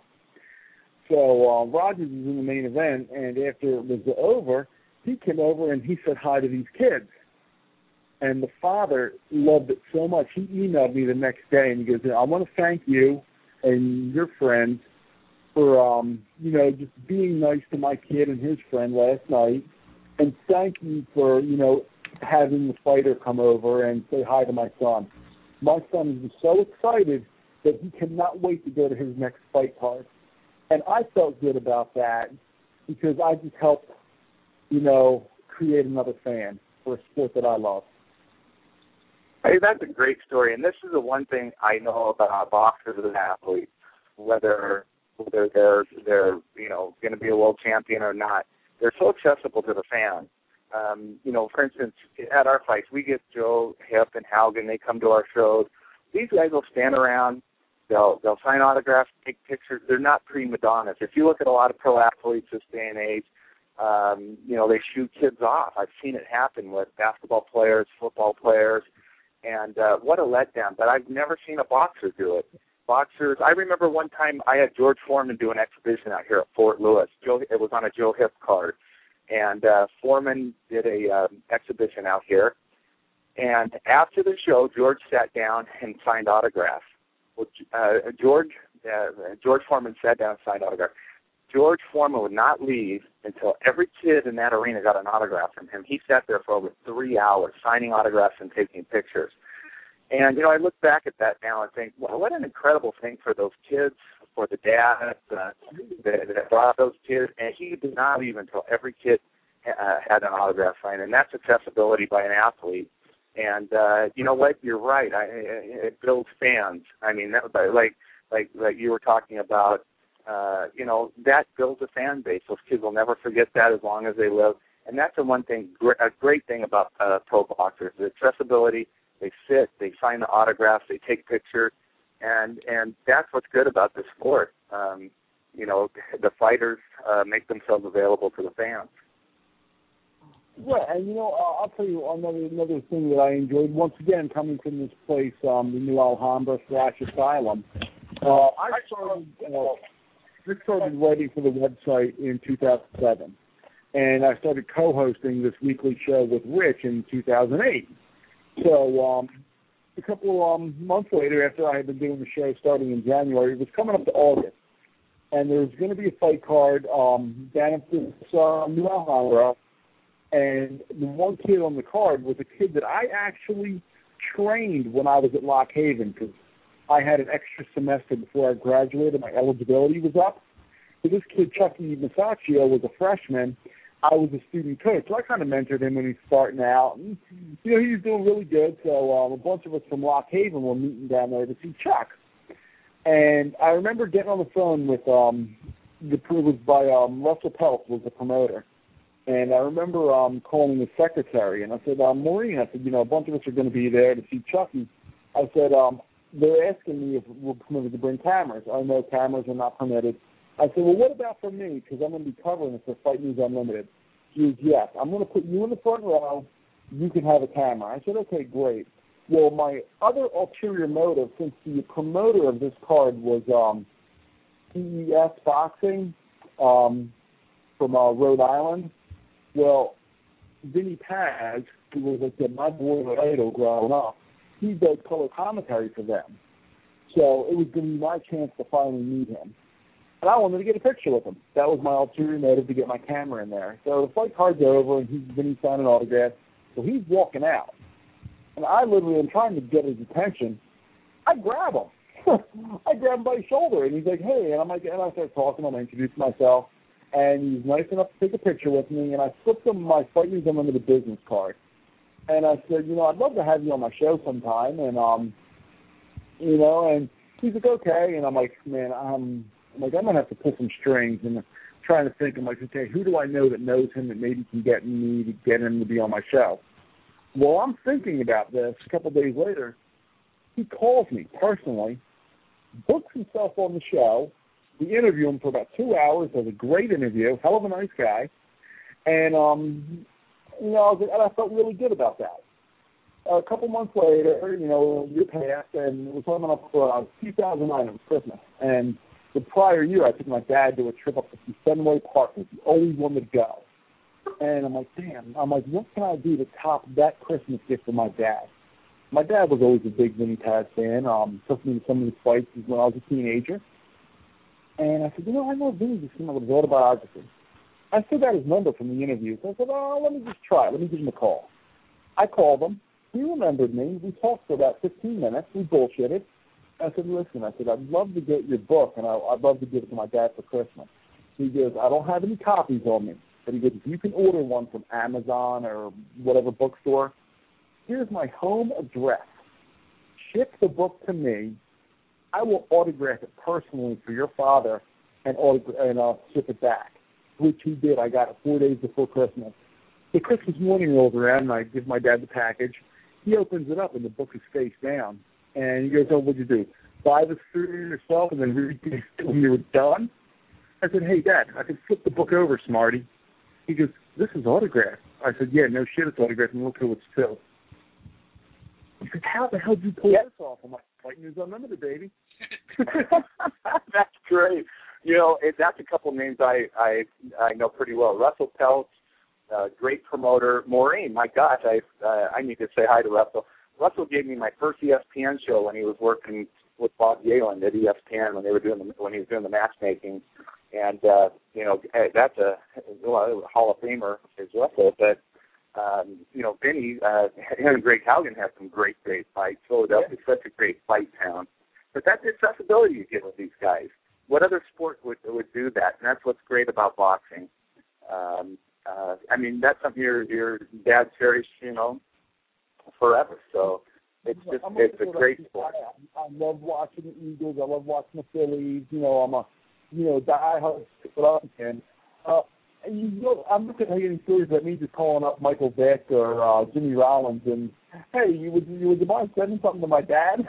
So uh, Rogers was in the main event, and after it was over, he came over and he said hi to these kids. And the father loved it so much, he emailed me the next day, and he goes, I want to thank you and your friends for, um, you know, just being nice to my kid and his friend last night, and thank you for, you know, having the fighter come over and say hi to my son. My son is so excited that he cannot wait to go to his next fight card. And I felt good about that because I just helped, you know, create another fan for a sport that I love. Hey, that's a great story, and this is the one thing I know about boxers and athletes, whether whether they're they're you know going to be a world champion or not. They're so accessible to the fan. Um, you know, for instance, at our fights, we get Joe Hip and Haugen. They come to our shows. These guys will stand around. They'll they'll sign autographs, take pictures. They're not prima donnas. If you look at a lot of pro athletes this day and age, um, you know, they shoot kids off. I've seen it happen with basketball players, football players. And uh, what a letdown. But I've never seen a boxer do it. Boxers, I remember one time I had George Foreman do an exhibition out here at Fort Lewis. Joe, it was on a Joe Hip card. And uh, Foreman did a uh, exhibition out here. And after the show, George sat down and signed autographs. Well, uh, George, uh, George Foreman sat down and signed autographs. George Foreman would not leave until every kid in that arena got an autograph from him. He sat there for over three hours signing autographs and taking pictures. And, you know, I look back at that now and think, well, what an incredible thing for those kids, for the dad uh, that, that brought those kids. And he did not leave until every kid uh, had an autograph signed. And that's accessibility by an athlete. And, uh, you know what, you're right. I, it builds fans. I mean, that, like, like, like you were talking about, Uh, you know, that builds a fan base. Those kids will never forget that as long as they live. And that's the one thing, a great thing about uh, pro boxers, the accessibility. They sit, they sign the autographs, they take pictures, and and that's what's good about the sport. Um, you know, the fighters uh, make themselves available to the fans. Yeah, and you know, uh, I'll tell you another another thing that I enjoyed. Once again, coming from this place, um, the New Alhambra slash Asylum, uh, I started. Uh, I started writing for the website in two thousand seven, and I started co-hosting this weekly show with Rich in two thousand eight. So um, a couple um, months later, after I had been doing the show starting in January, it was coming up to August, and there was going to be a fight card um, down at this uh, New Alhambra, and the one kid on the card was a kid that I actually trained when I was at Lock Haven, because I had an extra semester before I graduated. My eligibility was up. So this kid, Chucky Masaccio, was a freshman. I was a student coach, so I kind of mentored him when he was starting out. And, you know, he was doing really good, so um, a bunch of us from Lock Haven were meeting down there to see Chuck. And I remember getting on the phone with, um, the, it was by um, Russell Peltz was the promoter. And I remember um, calling his secretary, and I said, um, Maureen, I said, you know, a bunch of us are going to be there to see Chucky. I said, um, they're asking me if we're permitted to bring cameras. I know cameras are not permitted. I said, well, what about for me? Because I'm going to be covering it for Fight News Unlimited. She goes, yes, I'm going to put you in the front row. You can have a camera. I said, okay, great. Well, my other ulterior motive, since the promoter of this card was um, P E S Boxing um, from uh, Rhode Island, well, Vinny Paz, who was like my boy idol growing up, he does color commentary for them. So it was going to be my chance to finally meet him. And I wanted to get a picture with him. That was my ulterior motive, to get my camera in there. So the fight card's over, and he's been signing an autograph. So he's walking out. And I literally am trying to get his attention. I grab him. I grab him by his shoulder, and he's like, hey. And I'm like, and I start talking, and I introduce myself. And he's nice enough to take a picture with me, and I slipped him my Fight News Unlimited business card. And I said, you know, I'd love to have you on my show sometime. And, um, you know, and he's like, okay. And I'm like, man, I'm, I'm like, I'm going to have to pull some strings. And I'm trying to think, I'm like, okay, who do I know that knows him that maybe can get me to get him to be on my show? Well, I'm thinking about this a couple of days later. He calls me personally, books himself on the show. We interview him for about two hours. Does a great interview, hell of a nice guy. And, um... You know, and I felt really good about that. A couple months later, you know, a year passed, and it was coming up for uh, two thousand nine. It was Christmas. And the prior year, I took my dad to a trip up to Fenway Park. He always wanted to go. And I'm like, damn. I'm like, what can I do to top that Christmas gift for my dad? My dad was always a big Vinny Paz fan. Um, took me to some of his fights when I was a teenager. And I said, you know, I know Vinny just came out with his autobiography. I still got his number from the interview. So I said, oh, let me just try it. Let me give him a call. I called him. He remembered me. We talked for about fifteen minutes. We bullshitted. I said, listen, I said, I'd love to get your book, and I, I'd love to give it to my dad for Christmas. He goes, I don't have any copies on me. But he goes, if you can order one from Amazon or whatever bookstore, here's my home address. Ship the book to me. I will autograph it personally for your father and, autogra- and uh, ship it back, which he did. I got it four days before Christmas. The Christmas morning rolls around, and I give my dad the package. He opens it up, and the book is face down. And he goes, oh, what'd you do? Buy this through yourself and then read it when you were done? I said, hey, Dad, I can flip the book over, smarty. He goes, this is autographed. I said, yeah, no shit, it's autographed, and look who it's to. He said, how the hell did you pull this off? I'm like, Fight News Unlimited, baby. That's great. You know, it, that's a couple names I, I I know pretty well. Russell Peltz, uh, great promoter. Maureen, my gosh, I uh, I need to say hi to Russell. Russell gave me my first E S P N show when he was working with Bob Yalen at E S P N when they were doing the, when he was doing the matchmaking, and uh, you know that's a, well, a Hall of Famer is Russell. But um, you know, Vinny, uh, him and Greg Haugen have some great, great fights. Philadelphia's yeah. such a great fight town. But that's the accessibility you get with these guys. What other sport would would do that? And that's what's great about boxing. Um, uh, I mean, that's something your your dad cherished, you know, forever. So it's just it's a great sport. I, I love watching the Eagles. I love watching the Phillies. You know, I'm a you know diehard Philadelphian. Uh, and you know, I'm looking at any stories about me just calling up Michael Vick or uh, Jimmy Rollins and hey, you would you would you mind sending something to my dad?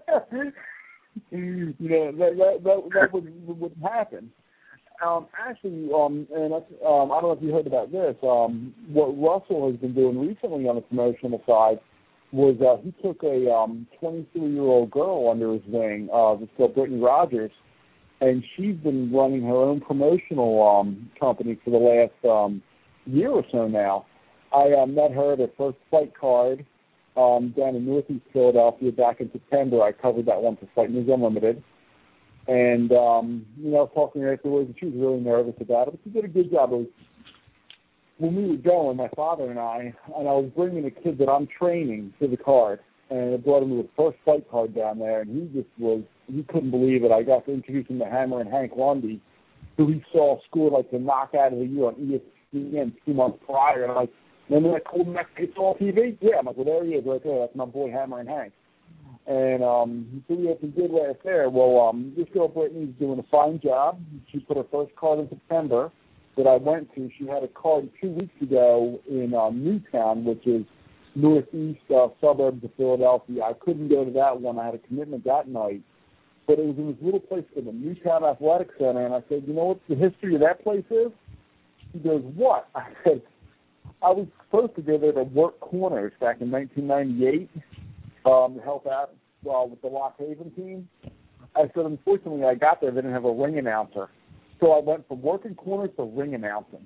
You know, that that that, that would, wouldn't happen. Um, actually, um, and that's, um, I don't know if you heard about this. Um, what Russell has been doing recently on the promotional side was uh, he took a um, twenty-three-year-old girl under his wing. Uh, it's called Brittany Rogers, and she's been running her own promotional um, company for the last um, year or so now. I uh, met her at her first fight card. Um, down in Northeast Philadelphia back in September. I covered that one for Fight News Unlimited. And, um, you know, talking to her afterwards, and she was really nervous about it, but she did a good job. It was, when we were going, my father and I, and I was bringing a kid that I'm training to the card, and I brought him to the first fight card down there, and he just was, he couldn't believe it. I got to introduce him to Hammer and Hank Lundy, who he saw score like the knockout of the year on E S P N two months prior, and I'm like, remember that cold neck baseball T V? Yeah, I'm like, well, there he is right there. That's my boy Hammer and Hank. And um, so we had some good laughs there. Well, um, this girl Brittany's doing a fine job. She put her first card in September that I went to. She had a card two weeks ago in um, Newtown, which is northeast uh, suburbs of Philadelphia. I couldn't go to that one. I had a commitment that night. But it was in this little place called the Newtown Athletic Center. And I said, you know what the history of that place is? She goes, what? I said, I was supposed to go there to work corners back in nineteen ninety-eight um, to help out uh, with the Lock Haven team. I said, unfortunately, I got there. They didn't have a ring announcer. So I went from working corners to ring announcing.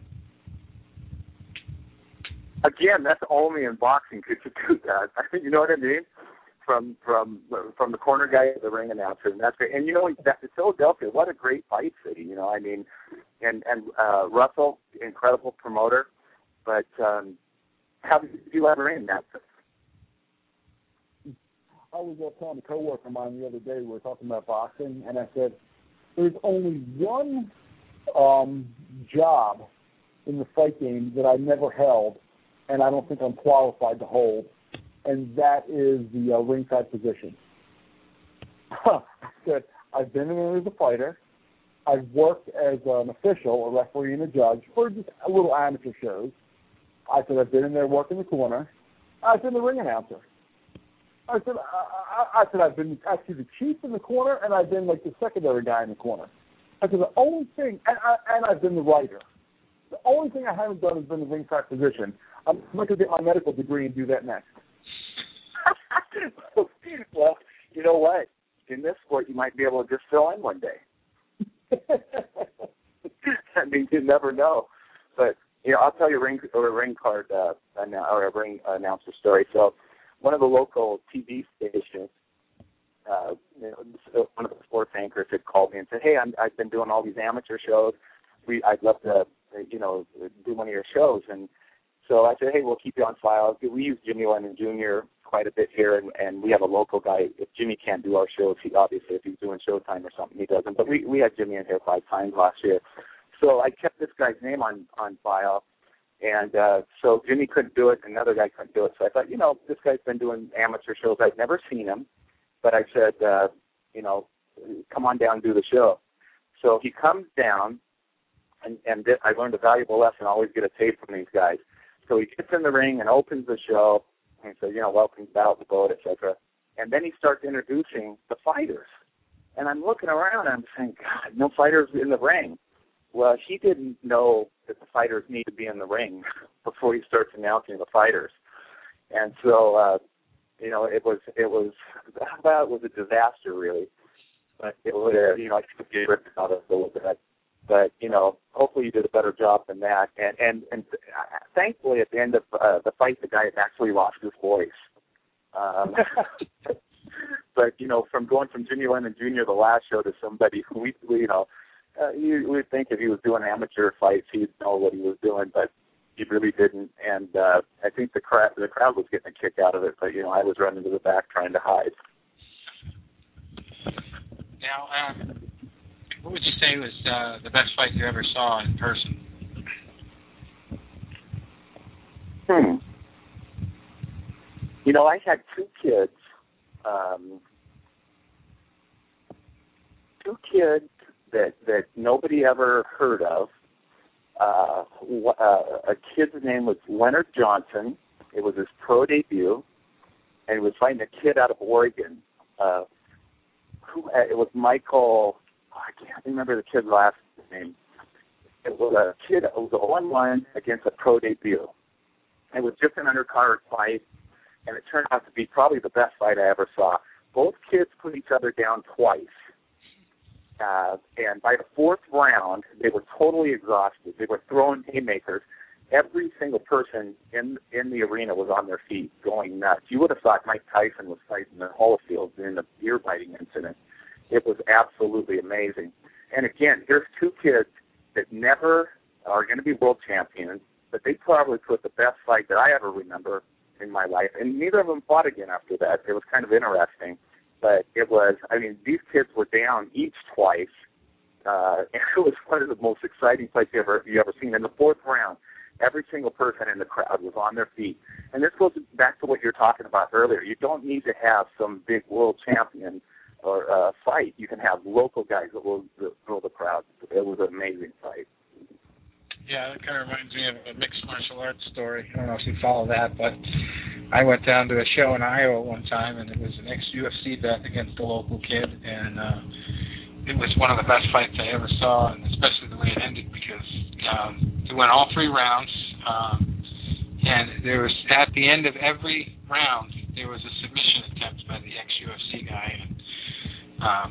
Again, that's only in boxing could you do that. You know what I mean? From from from the corner guy to the ring announcer, and that's great. And you know, that Philadelphia, what a great fight city. You know, I mean, and and uh, Russell, incredible promoter. But um, how did you ever in that? I was uh, telling a coworker of mine the other day, we were talking about boxing, and I said, there's only one um, job in the fight game that I never held, and I don't think I'm qualified to hold, and that is the uh, ringside position. I said, I've been in there as a fighter. I've worked as an official, a referee and a judge, for just a little amateur shows. I said, I've been in there working the corner. I've been the ring announcer. I said, I, I, I said, I've been actually the chief in the corner, and I've been like the secondary guy in the corner. I said, the only thing, and, I, and I've been the writer. The only thing I haven't done has been the ringside position. I'm going to get my medical degree and do that next. Well, you know what? In this sport, you might be able to just fill in one day. I mean, you never know. But you know, I'll tell you a ring or a ring card uh, or a ring announcer story. So, one of the local T V stations, uh, you know, one of the sports anchors had called me me and said, hey, I'm, I've been doing all these amateur shows. We, I'd love to, you know, do one of your shows. And so I said, hey, we'll keep you on file. We use Jimmy Lennon Junior quite a bit here, and, and we have a local guy. If Jimmy can't do our shows, he obviously, if he's doing Showtime or something, he doesn't. But we, we had Jimmy in here five times last year. So I kept this guy's name on, on file. And uh, so Jimmy couldn't do it, another guy couldn't do it. So I thought, you know, this guy's been doing amateur shows. I'd never seen him, but I said, uh, you know, come on down and do the show. So he comes down, and, and th- I learned a valuable lesson. Always get a tape from these guys. So he gets in the ring and opens the show, and says, you know, welcome to Battle the Boat, et cetera. And then he starts introducing the fighters. And I'm looking around, and I'm saying, God, no fighters in the ring. Well, he didn't know that the fighters need to be in the ring before he starts announcing the fighters. And so, uh, you know, it was, it was, well, it was a disaster, really. But it was, uh, you know, I could get ripped out of it a little bit. But, you know, hopefully you did a better job than that. And, and, and thankfully, at the end of uh, the fight, the guy actually lost his voice. Um, but, you know, from going from Jimmy Lennon Junior the last show to somebody who we, we you know, Uh, you would think if he was doing amateur fights, he'd know what he was doing, but he really didn't. And uh, I think the crowd, the crowd was getting a kick out of it, but, you know, I was running to the back trying to hide. Now, um, what would you say was uh, the best fight you ever saw in person? Hmm. You know, I had two kids, um, two kids, that that nobody ever heard of. Uh, uh, a kid's name was Leonard Johnson. It was his pro debut, and he was fighting a kid out of Oregon. Uh, who? Uh, it was Michael. Oh, I can't remember the kid's last name. It was a kid. It was a one-one against a pro debut. It was just an undercard fight, and it turned out to be probably the best fight I ever saw. Both kids put each other down twice. Uh, and by the fourth round, they were totally exhausted. They were throwing haymakers. Every single person in in the arena was on their feet, going nuts. You would have thought Mike Tyson was fighting in Holyfield in the deer biting incident. It was absolutely amazing. And again, here's two kids that never are going to be world champions, but they probably put the best fight that I ever remember in my life. And neither of them fought again after that. It was kind of interesting. But it was, I mean, these kids were down each twice. Uh, and it was one of the most exciting fights you ever you ever seen. In the fourth round, every single person in the crowd was on their feet. And this goes back to what you were talking about earlier. You don't need to have some big world champion or uh, fight. You can have local guys that will throw the crowd. It was an amazing fight. Yeah, that kind of reminds me of a mixed martial arts story. I don't know if you follow that, but I went down to a show in Iowa one time, and it was an ex-U F C vet against a local kid, and uh, it was one of the best fights I ever saw, and especially the way it ended, because um, it went all three rounds, um, and there was, at the end of every round, there was a submission attempt by the ex-U F C guy, and um,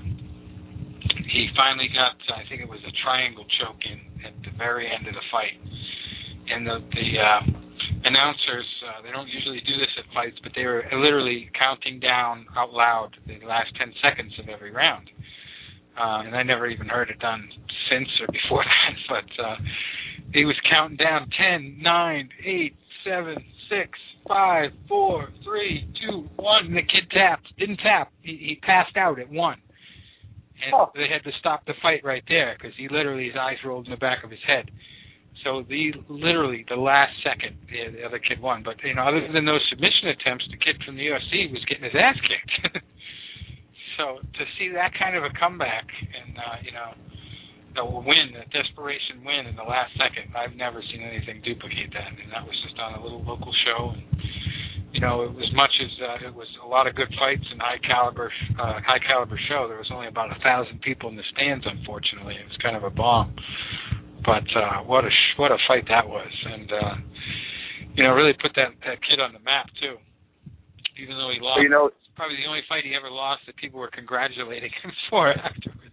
he finally got, I think it was a triangle choke in at the very end of the fight. And the, the uh, announcers, uh, they don't usually do this at fights, but they were literally counting down out loud the last ten seconds of every round. Uh, and I never even heard it done since or before that, but uh, he was counting down ten, nine, eight, seven, six, five, four, three, two, one, and the kid tapped. Didn't tap. He, he passed out at one. And oh. They had to stop the fight right there because he literally, his eyes rolled in the back of his head. So the literally the last second, the, the other kid won. But you know, other than those submission attempts, the kid from the U F C was getting his ass kicked. So to see that kind of a comeback and uh, you know, the win, the desperation win in the last second, I've never seen anything duplicate that. And that was just on a little local show. And, you know, as much as uh, it was a lot of good fights and high caliber, uh, high caliber show, there was only about a thousand people in the stands. Unfortunately, it was kind of a bomb. But uh, what a sh- what a fight that was, and uh, you know, really put that, that kid on the map too. Even though he lost, you know, it's probably the only fight he ever lost that people were congratulating him for afterwards.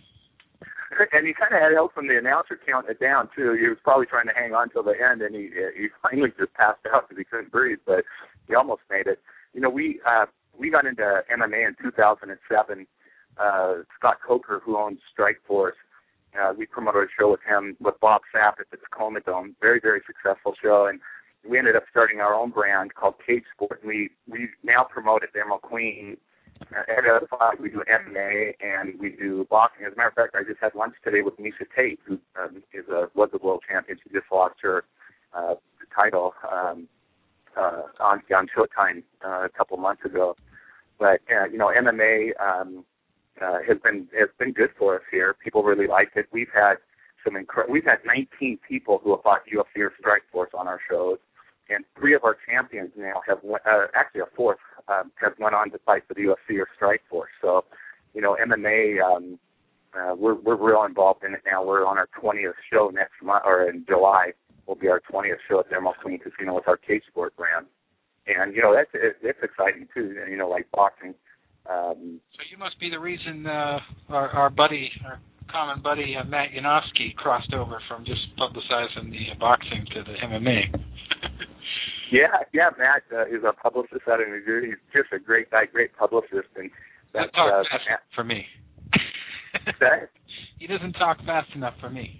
And he kind of had help from the announcer counting it down too. He was probably trying to hang on till the end, and he he finally just passed out because he couldn't breathe. But he almost made it. You know, we uh, we got into M M A in two thousand seven uh, Scott Coker, who owns Strikeforce. Uh, we promoted a show with him with Bob Sapp at the Tacoma Dome. Very, very successful show. And we ended up starting our own brand called Cage Sport. And we, we now promote at Emerald Queen. Uh, every other five, we do M M A and we do boxing. As a matter of fact, I just had lunch today with Misha Tate, who um, is a, was a world champion. She just lost her uh, title um, uh, on, on Showtime uh, a couple months ago. But, uh, you know, M M A um, uh, has been has been good for us here. People really like it. We've had some incre- we've had nineteen people who have fought U F C or Strikeforce on our shows, and three of our champions now have went, uh, actually a fourth um, has went on to fight for the U F C or Strikeforce. So, you know, M M A um, uh, we're we're real involved in it now. We're on our twentieth show next month, or in July will be our twentieth show at the Emerald Queen Casino with our Cage Sport brand. And, you know, that's it, it's exciting, too, you know, like boxing. Um, so you must be the reason uh, our, our buddy, our common buddy, uh, Matt Yanofsky, crossed over from just publicizing the uh, boxing to the M M A. yeah, yeah, Matt uh, is a publicist out of New Jersey. He's just a great guy, great publicist. And that's, talk uh, fast Matt, for me. that, he doesn't talk fast enough for me.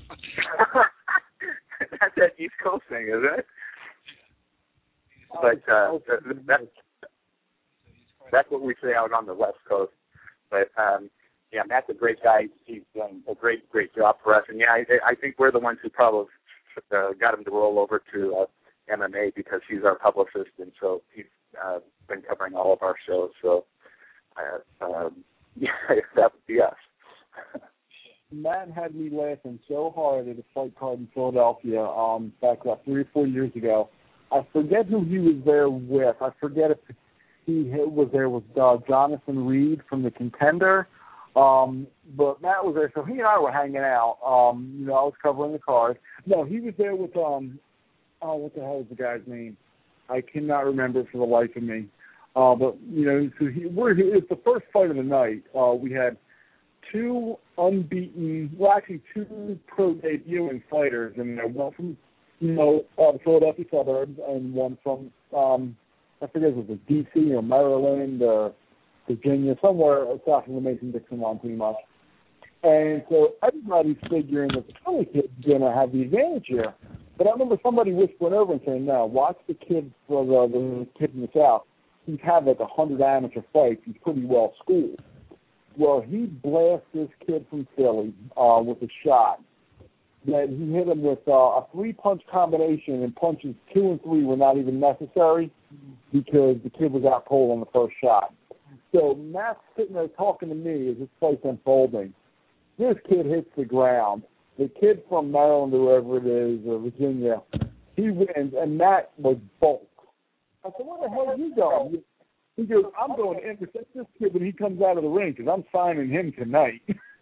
That's that East Coast thing, is it? But uh, that's, that's what we say out on the West Coast. But, um, yeah, Matt's a great guy. He's done a great, great job for us. And, yeah, I, I think we're the ones who probably uh, got him to roll over to uh, M M A because he's our publicist, and so he's uh, been covering all of our shows. So, uh, um, yeah, that would be us. Matt had me laughing so hard at a fight card in Philadelphia um, back about three or four years ago. I forget who he was there with. I forget if he was there with uh, Jonathan Reed from The Contender. Um, but Matt was there, so he and I were hanging out. Um, you know, I was covering the card. No, he was there with, um, oh, what the hell is the guy's name? I cannot remember it for the life of me. Uh, but, you know, so he, we're, it's the first fight of the night. Uh, we had two unbeaten, well, actually two pro debuting fighters, and uh, one from, you know, uh, the Philadelphia suburbs, and one from, um, I forget if it was D C or Maryland or Virginia, somewhere south of the Mason-Dixon line, pretty much. And so everybody's figuring that the Philly kid's going to have the advantage here. But I remember somebody whispering over and saying, no, watch the kid for the, the kid from the South. He's had like a hundred amateur fights. He's pretty well schooled. Well, he blasted this kid from Philly uh, with a shot. That he hit him with uh, a three-punch combination, and punches two and three were not even necessary because the kid was out cold on the first shot. So Matt's sitting there talking to me as this fight's unfolding. This kid hits the ground. The kid from Maryland or wherever it is, or Virginia, he wins, and Matt was bulk. I said, where the hell are you going? He goes, I'm going to intercept this kid when he comes out of the ring because I'm signing him tonight.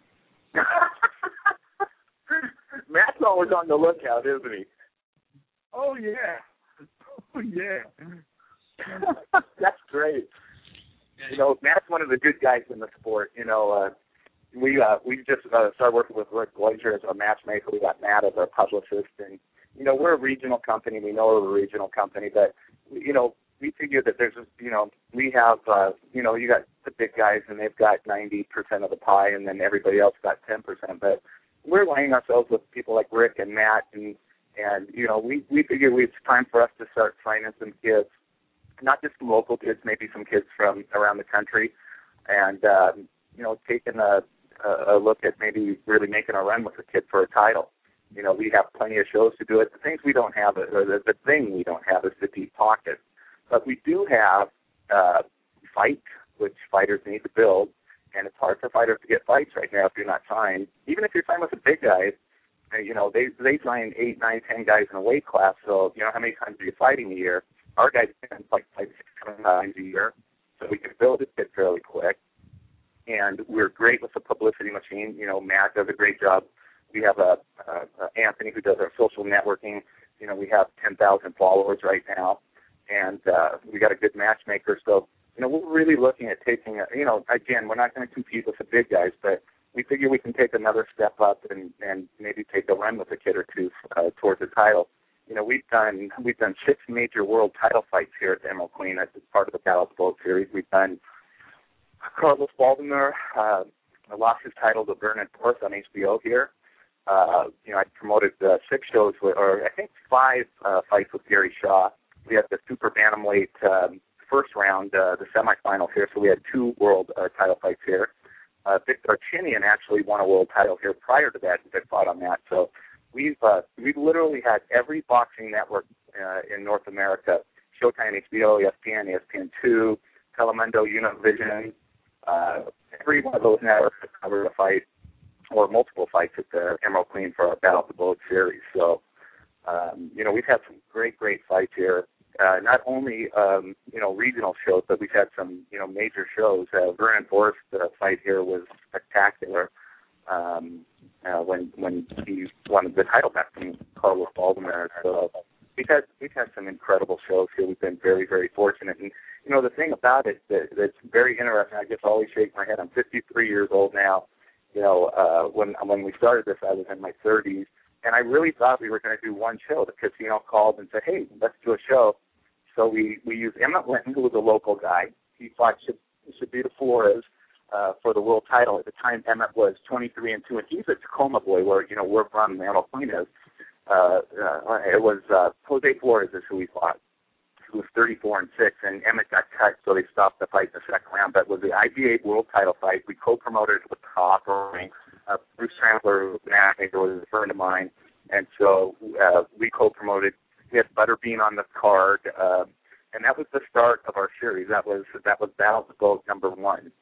Matt's always on the lookout, isn't he? Oh, yeah. Oh, yeah. That's great. You know, Matt's one of the good guys in the sport. You know, uh, we uh, we just uh, started working with Rick Glazier as a matchmaker. We got Matt as our publicist. And, you know, we're a regional company. We know we're a regional company. But, you know, we figure that there's, you know, we have, uh, you know, you got the big guys and they've got ninety percent of the pie and then everybody else got ten percent. But we're laying ourselves with people like Rick and Matt. And, and you know, we, we figure it's time for us to start signing some kids. Not just some local kids, maybe some kids from around the country, and um, you know, taking a, a look at maybe really making a run with a kid for a title. You know, we have plenty of shows to do it. The things we don't have, or the, the thing we don't have, is the deep pocket. But we do have uh, fight, which fighters need to build, and it's hard for fighters to get fights right now if you're not signed. Even if you're signed with the big guys, you know, they they sign eight, nine, ten guys in a weight class. So you know, how many times are you fighting a year? Our guys can like fight six, seven times a year, so we can build it fairly quick. And we're great with the publicity machine. You know, Matt does a great job. We have a, a, a Anthony who does our social networking. You know, we have ten thousand followers right now, and uh, we got a good matchmaker. So, you know, we're really looking at taking, a, you know, again, we're not going to compete with the big guys, but we figure we can take another step up and, and maybe take a run with a kid or two uh, towards the title. You know, we've done we've done six major world title fights here at the Emerald Queen as part of the Dallas Boat Series. We've done Carlos Baldomir uh, lost his title to Vernon Forrest on H B O here. Uh, you know, I promoted uh, six shows, with, or I think five uh, fights with Gary Shaw. We had the super bantamweight um, first round, uh, the semifinals here, so we had two world uh, title fights here. Uh, Vic Darchinyan actually won a world title here prior to that. Vic fought on that. So we've uh, we've literally had every boxing network uh, in North America: Showtime, H B O, E S P N, E S P N two, Telemundo, Univision. Uh, every one of those networks has covered a fight or multiple fights at the Emerald Queen for our Battle of the Bullet series. So, um, you know, we've had some great, great fights here. Uh, not only, um, you know, regional shows, but we've had some, you know, major shows. Uh, Vernon Forrest uh, fight here was spectacular um, uh, when when he won the title back from Carlos Baldomir. So we've had, we've had some incredible shows here. We've been very, very fortunate. And, you know, the thing about it that, that's very interesting, I just always shake my head. I'm fifty-three years old now. You know, uh, when when we started this, I was in my thirties, and I really thought we were going to do one show. The casino called and said, hey, let's do a show. So we, we used Emmett Linton, who was a local guy. He fought Shabita Flores uh, for the world title. At the time, Emmett was twenty-three and two, and he's a Tacoma boy, where, you know, we're from, Emerald Queen is. Uh, uh, it was uh, Jose Flores is who he fought. He was thirty-four and six, and Emmett got cut, so they stopped the fight in the second round. But it was the I B A world title fight. We co-promoted it with Top Ring. Uh, Bruce Trampler, an athlete, was a friend of mine, and so uh, we co-promoted. We had Butterbean on the card, uh, and that was the start of our series. That was that was Battle of the Boat number one.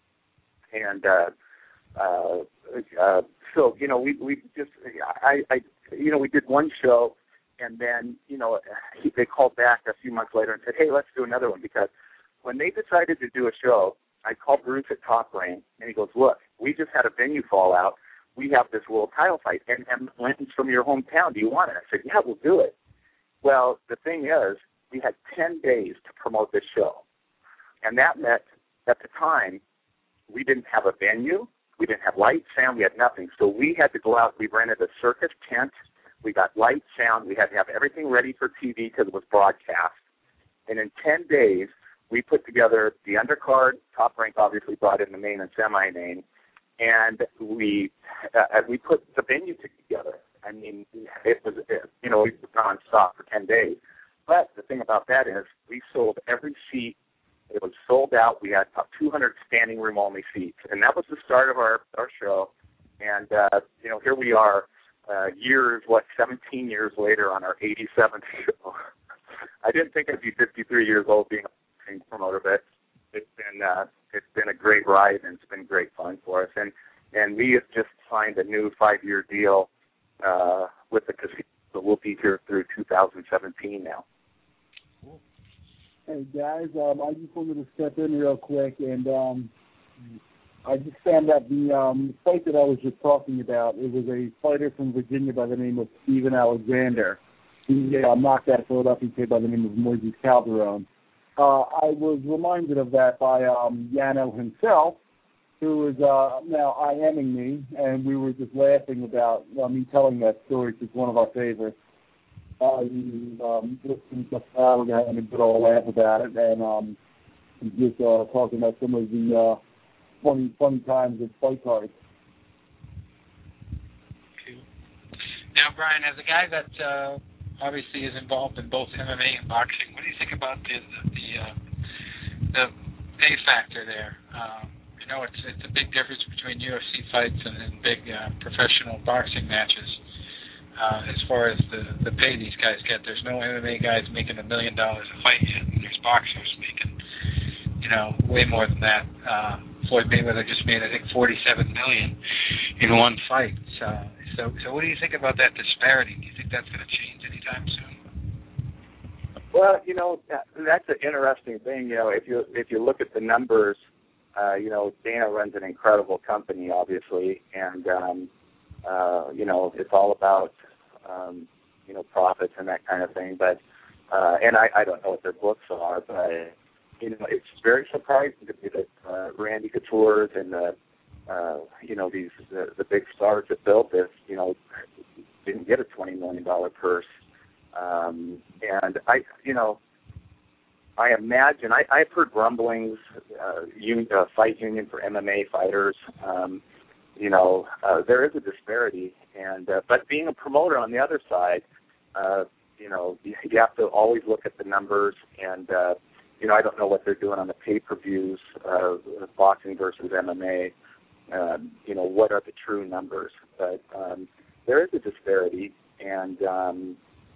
And uh, uh, uh, so you know, we we just I, I you know we did one show. And then, you know, he, they called back a few months later and said, hey, let's do another one. Because when they decided to do a show, I called Bruce at Top Rank, and he goes, look, we just had a venue fall out. We have this world title fight. And, and Linton's from your hometown. Do you want it? I said, yeah, we'll do it. Well, the thing is, we had ten days to promote this show. And that meant, at the time, we didn't have a venue. We didn't have lights, sound. We had nothing. So we had to go out. We rented a circus tent. We got light, sound. We had to have everything ready for T V because it was broadcast. And in ten days, we put together the undercard. Top Rank obviously brought in the main and semi-main. And we uh, we put the venue together. I mean, it was, it, you know, we were nonstop for ten days. But the thing about that is we sold every seat. It was sold out. We had about two hundred standing room only seats. And that was the start of our, our show. And, uh, you know, here we are. Uh, years, what, seventeen years later on our eighty-seventh show. I didn't think I'd be fifty-three years old being a promoter, but it's been uh, it's been a great ride and it's been great fun for us. And and we have just signed a new five-year deal uh, with the casino, so we'll be here through two thousand seventeen now. Hey guys, um, I just wanted to step in real quick and. Um, I just found out the um, fight that I was just talking about, it was a fighter from Virginia by the name of Steven Alexander. He uh, knocked out a Philadelphia kid by the name of Moises Calderon. Uh, I was reminded of that by um, Yano himself, who is uh, now IMing me, and we were just laughing about uh, me telling that story. It's one of our favorites. Uh, he um, listened just now, we're having a good old laugh about it, and um, just uh, talking about some of the... Uh, Funny, funny times with fight cards. Cool. Now, Brian, as a guy that uh, obviously is involved in both M M A and boxing, what do you think about the the the, uh, the pay factor there? Um, you know, it's it's a big difference between U F C fights and, and big uh, professional boxing matches. Uh, as far as the the pay these guys get, there's no M M A guys making a million dollars a fight yet. There's boxers making, you know, way more than that. Uh, Floyd Mayweather just made, I think, forty-seven million dollars in one fight. So, so, so, what do you think about that disparity? Do you think that's going to change anytime soon? Well, you know, that's an interesting thing. You know, if you if you look at the numbers, uh, you know, Dana runs an incredible company, obviously, and um, uh, you know, it's all about um, you know profits and that kind of thing. But uh, and I, I don't know what their books are, but. You know, it's very surprising to me that uh, Randy Couture's and the, uh, you know, these the, the big stars that built this, you know, didn't get a twenty million dollar purse. Um, and I, you know, I imagine I, I've heard rumblings, uh, un, uh, fight union for M M A fighters. Um, you know, uh, there is a disparity, and uh, but being a promoter on the other side, uh, you know, you, you have to always look at the numbers, and uh, you know, I don't know what they're doing on the pay-per-views, uh, boxing versus M M A. Um, you know, what are the true numbers? But um, there is a disparity, and um,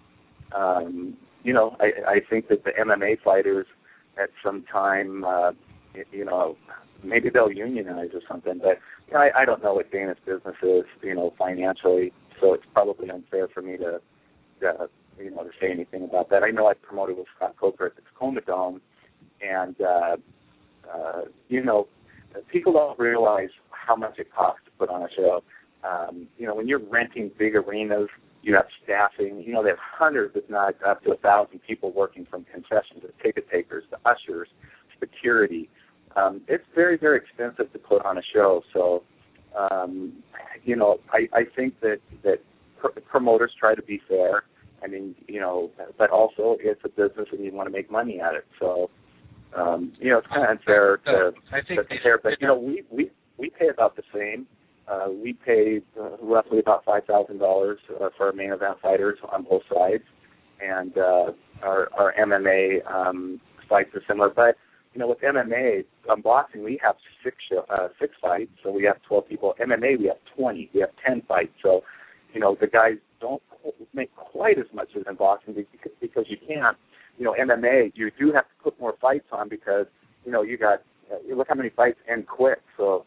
um, you know, I, I think that the M M A fighters at some time, uh, you know, maybe they'll unionize or something, but you know, I, I don't know what Dana's business is, you know, financially, so it's probably unfair for me to, uh, you know, to say anything about that. I know I promoted with Scott Coker at the Tacoma Dome, and, uh, uh, you know, people don't realize how much it costs to put on a show. Um, you know, when you're renting big arenas, you have staffing. You know, they have hundreds, if not up to a thousand people working from concessions to ticket takers to ushers, security. Um, it's very, very expensive to put on a show. So, um, you know, I, I think that that pr- promoters try to be fair. I mean, you know, but also it's a business and you want to make money at it. So, um, you know, it's kind of unfair to, I think to compare. But you know, we we we pay about the same. Uh, we pay uh, roughly about five thousand dollars uh, for our main event fighters on both sides, and uh, our, our M M A um, fights are similar. But you know, with M M A, on boxing we have six show, uh, six fights, so we have twelve people. M M A we have twenty, we have ten fights. So you know, the guys don't make quite as much as in boxing because, because you can't. You know, M M A you do have to put more fights on because you know you got uh, look how many fights end quick. So.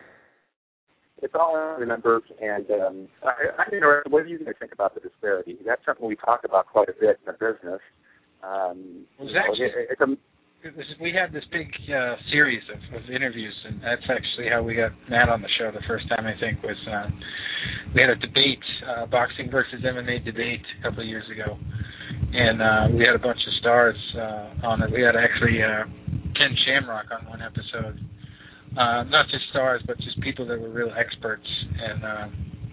It's all in the numbers, and um, I, I'm interested. What do you guys think about the disparity? That's something we talk about quite a bit in the business. Um, it was actually, it, it's a, it was, we had this big uh, series of, of interviews, and that's actually how we got Matt on the show the first time, I think, was uh, we had a debate, uh, boxing versus M M A debate a couple of years ago, and uh, we had a bunch of stars uh, on it. We had actually uh, Ken Shamrock on one episode. Uh, not just stars, but just people that were real experts. And uh,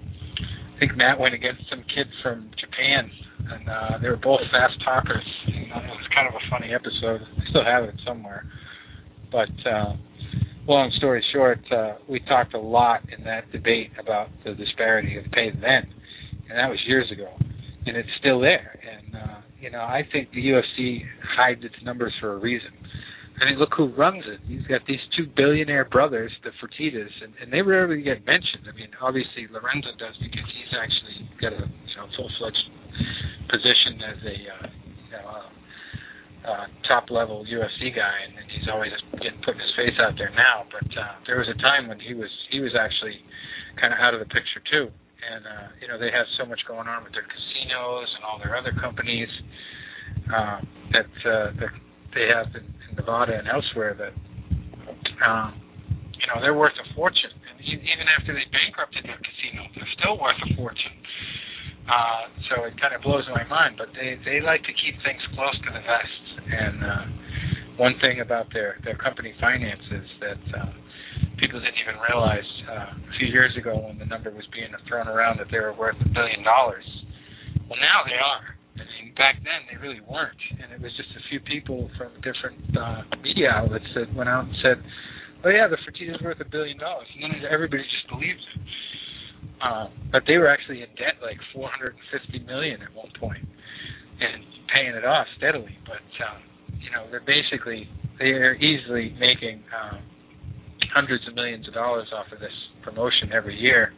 I think Matt went against some kid from Japan, and uh, they were both fast talkers. And, uh, it was kind of a funny episode. I still have it somewhere. But uh, long story short, uh, we talked a lot in that debate about the disparity of pay then, and that was years ago. And it's still there. And, uh, you know, I think the U F C hides its numbers for a reason. I mean, look who runs it. He's got these two billionaire brothers, the Fertittas, and, and they rarely get mentioned. I mean, obviously Lorenzo does because he's actually got a you know, full-fledged position as a uh, you know, uh, uh, top-level U F C guy, and, and he's always getting putting his face out there now. But uh, there was a time when he was he was actually kind of out of the picture too. And uh, you know, they have so much going on with their casinos and all their other companies uh, that uh, that they have in, in Nevada and elsewhere that, um, you know, they're worth a fortune. And even after they bankrupted their casino, they're still worth a fortune. Uh, so it kind of blows my mind. But they, they like to keep things close to the vest. And uh, one thing about their, their company finances that uh, people didn't even realize uh, a few years ago when the number was being thrown around that they were worth a billion dollars. Well, now they are. I mean, back then they really weren't, and it was just a few people from different uh, media outlets that went out and said, "Oh yeah, the Fertitta's worth a billion dollars," and then everybody just believed it. Uh, but they were actually in debt like four hundred fifty million dollars at one point, and paying it off steadily. But um, you know, they're basically they are easily making um, hundreds of millions of dollars off of this promotion every year.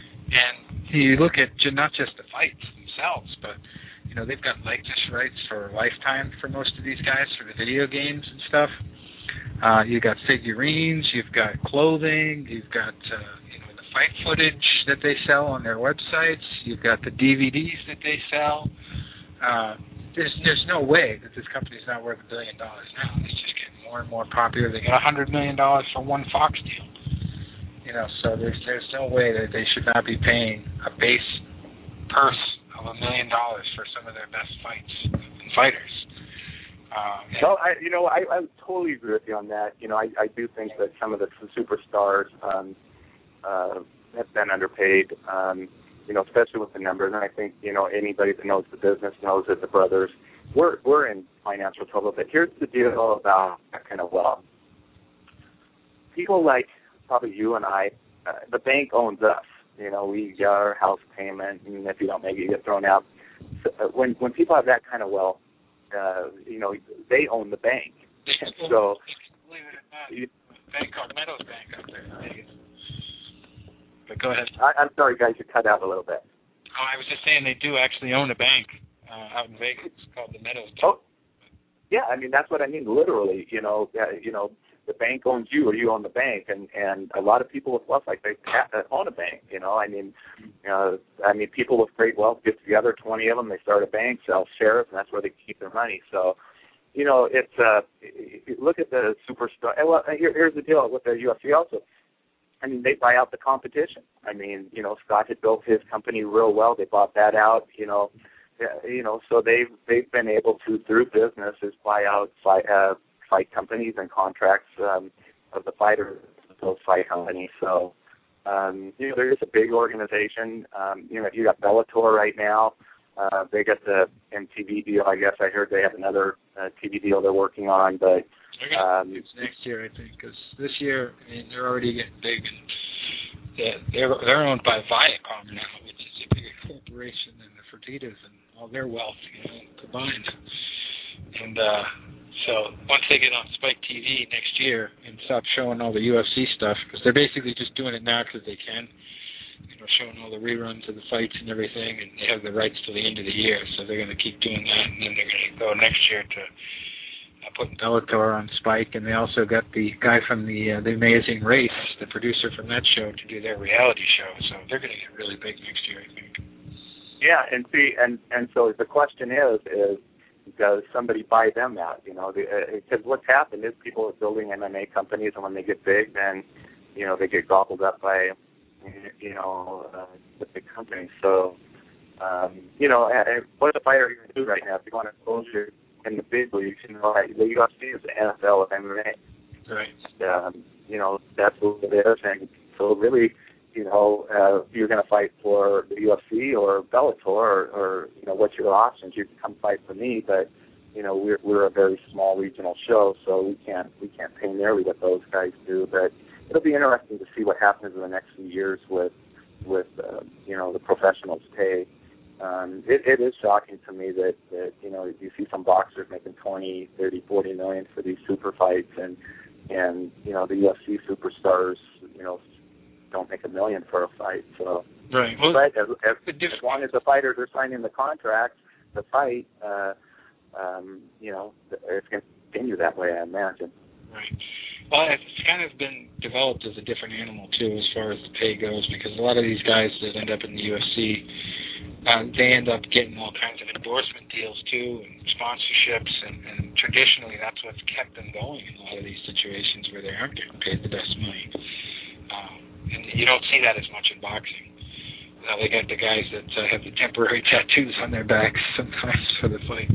And you look at not just the fights themselves, but you know, they've got likeness rights for a lifetime for most of these guys for the video games and stuff. Uh, you've got figurines, you've got clothing, you've got uh, you know, the fight footage that they sell on their websites, you've got the D V Ds that they sell. Uh, there's there's no way that this company's not worth a billion dollars now. It's just getting more and more popular. They got a hundred million dollars for one Fox deal. You know, so there's there's no way that they should not be paying a base purse of a million dollars for some of their best fights and fighters. Um, well, I, you know, I, I totally agree with you on that. You know, I, I do think that some of the superstars um, uh, have been underpaid. Um, you know, especially with the numbers. And I think you know anybody that knows the business knows that the brothers we're we're in financial trouble. But here's the deal about that kind of wealth. People like probably you and I, uh, the bank owns us. You know, we get our house payment, and if you don't make it, you get thrown out. So, uh, when when people have that kind of wealth, uh, you know, they own the bank. And so, believe it or not, you, a bank called Meadows Bank up there in Vegas. But go ahead. I, I'm sorry, guys, you cut out a little bit. Oh, I was just saying they do actually own a bank uh, out in Vegas. It's called the Meadows Bank. Oh, yeah, I mean, that's what I mean, literally. You know, uh, you know, the bank owns you or you own the bank, and, and a lot of people with wealth, like they have, own a bank, you know. I mean, uh, I mean, people with great wealth get together, twenty of them, they start a bank, sell shares, and that's where they keep their money. So, you know, it's, uh, look at the superstar. Well, here, here's the deal with the U F C also. I mean, they buy out the competition. I mean, you know, Scott had built his company real well. They bought that out, you know. You know, so they've, they've been able to, through businesses, buy out fight, uh, fight companies and contracts um, of the fighters of those fight companies. So, um, you know, there is a big organization. Um, you know, you got Bellator right now. Uh, they got the M T V deal. I guess I heard they have another uh, T V deal they're working on. But um, it's next year, I think, because this year, I mean, they're already getting big. And they're, they're, they're owned by Viacom now, which is a bigger corporation than the Fertittas and all their wealth, you know, combined. And uh, so once they get on Spike T V next year and stop showing all the U F C stuff, because they're basically just doing it now because they can, you know, showing all the reruns of the fights and everything, and they have the rights till the end of the year, so they're going to keep doing that, and then they're going to go next year to uh, put Bellator on Spike, and they also got the guy from the uh, the Amazing Race, the producer from that show, to do their reality show, so they're going to get really big next year, I think. Yeah, and see, and, and so the question is, is does somebody buy them out? You know, because uh, what's happened is people are building M M A companies, and when they get big, then, you know, they get gobbled up by, you know, uh, the big companies. So, um, you know, and what a fighter going to do right now if you want exposure in the big leagues? You know, the U F C is the N F L of M M A. Right. Um, you know, that's what it is, and so really, you know, uh, you're going to fight for the U F C or Bellator, or, or you know, what's your options? You can come fight for me, but you know, we're we're a very small regional show, so we can't we can't pay nearly what those guys do. But it'll be interesting to see what happens in the next few years with with uh, you know, the professionals' pay. Um, it, it is shocking to me that, that you know, you see some boxers making twenty, thirty, forty million for these super fights, and and you know, the U F C superstars, you know, don't make a million for a fight. So, right. Well, but as, as, as long as the fighters are signing the contract, the fight, uh, um, you know, it's going to continue that way, I imagine. Right. Well, it's kind of been developed as a different animal, too, as far as the pay goes, because a lot of these guys that end up in the U F C, uh, they end up getting all kinds of endorsement deals, too, and sponsorships, and, and traditionally that's what's kept them going in a lot of these situations where they aren't getting paid the best money. Um, and you don't see that as much in boxing. Now they got the guys that uh, have the temporary tattoos on their backs sometimes for the fights.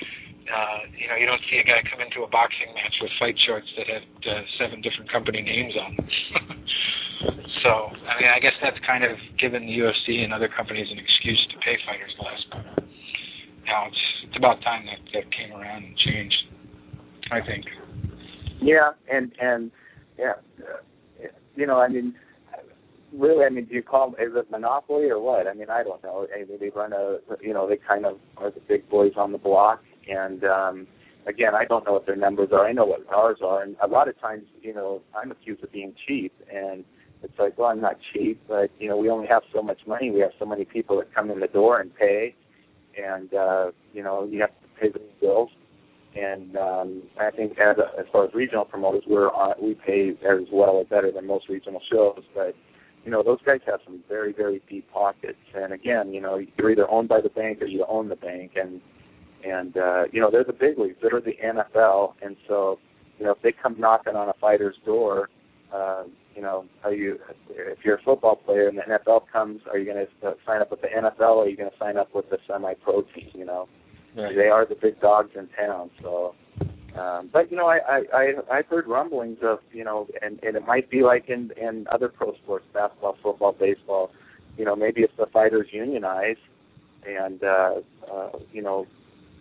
Uh, you know, you don't see a guy come into a boxing match with fight shorts that have uh, seven different company names on them. So, I mean, I guess that's kind of given the U F C and other companies an excuse to pay fighters less. But now it's it's about time that that came around and changed, I think. Yeah, and and yeah, uh, you know, I mean, really, I mean, do you call is it monopoly or what? I mean, I don't know. I mean, they run a, you know, they kind of are the big boys on the block. And, um, again, I don't know what their numbers are. I know what ours are. And a lot of times, you know, I'm accused of being cheap. And it's like, well, I'm not cheap, but, you know, we only have so much money. We have so many people that come in the door and pay. And, uh, you know, you have to pay the bills. And um, I think as, as far as regional promoters, we're on, we pay as well or better than most regional shows. But, you know, those guys have some very, very deep pockets. And, again, you know, you're either owned by the bank or you own the bank. And, And, uh, you know, they're the big leagues. They're the N F L. And so, you know, if they come knocking on a fighter's door, uh, you know, are you, if you're a football player and the N F L comes, are you going to uh, sign up with the N F L or are you going to sign up with the semi-pro team, you know? Right. They are the big dogs in town. So, um, but, you know, I, I, I, I've heard rumblings of, you know, and, and it might be like in, in other pro sports, basketball, football, baseball, you know, maybe if the fighters unionize and, uh, uh, you know,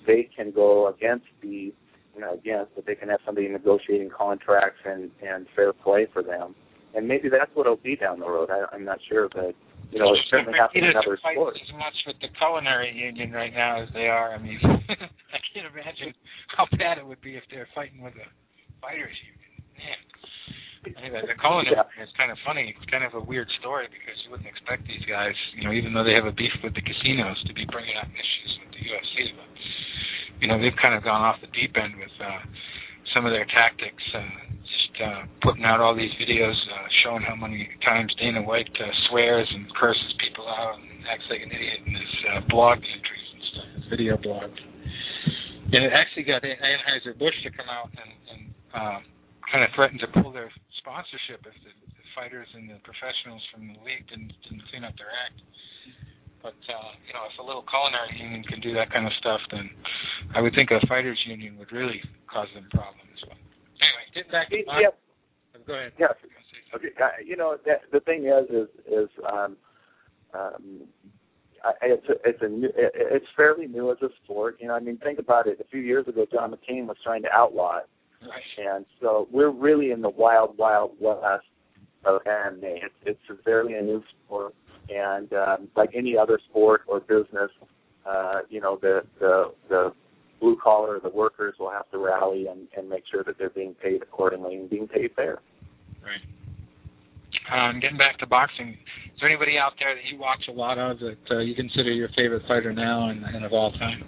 they can go against the, you know, against, but they can have somebody negotiating contracts and, and fair play for them. And maybe that's what it'll be down the road. I, I'm not sure, but, you know, it certainly happens in other sports. As much with the culinary union right now as they are. I mean, I can't imagine how bad it would be if they're fighting with a fighters union. Man. I mean, the culinary yeah. is kind of funny. It's kind of a weird story because you wouldn't expect these guys, you know, even though they have a beef with the casinos, to be bringing up issues with the U F C. But, you know, they've kind of gone off the deep end with uh, some of their tactics, uh, just uh, putting out all these videos uh, showing how many times Dana White uh, swears and curses people out and acts like an idiot in his uh, blog entries and stuff, his video blog. And it actually got Anheuser-Busch to come out and, and uh, kind of threaten to pull their sponsorship if the, the fighters and the professionals from the league didn't, didn't clean up their act. But, uh, you know, if a little culinary union can do that kind of stuff, then I would think a fighters union would really cause them problems. But anyway, get back to yep. oh, go ahead. Yes. Okay. Uh, you know, that, the thing is, is, is um, um, I, it's a, it's a new, it, it's fairly new as a sport. You know, I mean, think about it. A few years ago, John McCain was trying to outlaw it. Right. And so we're really in the wild, wild west of M M A. It's, it's a fairly a new sport, and um, like any other sport or business, uh, you know, the the, the blue collar, the workers will have to rally and, and make sure that they're being paid accordingly and being paid fair. Right. Um, getting back to boxing, is there anybody out there that you watch a lot of that uh, you consider your favorite fighter now and, and of all time?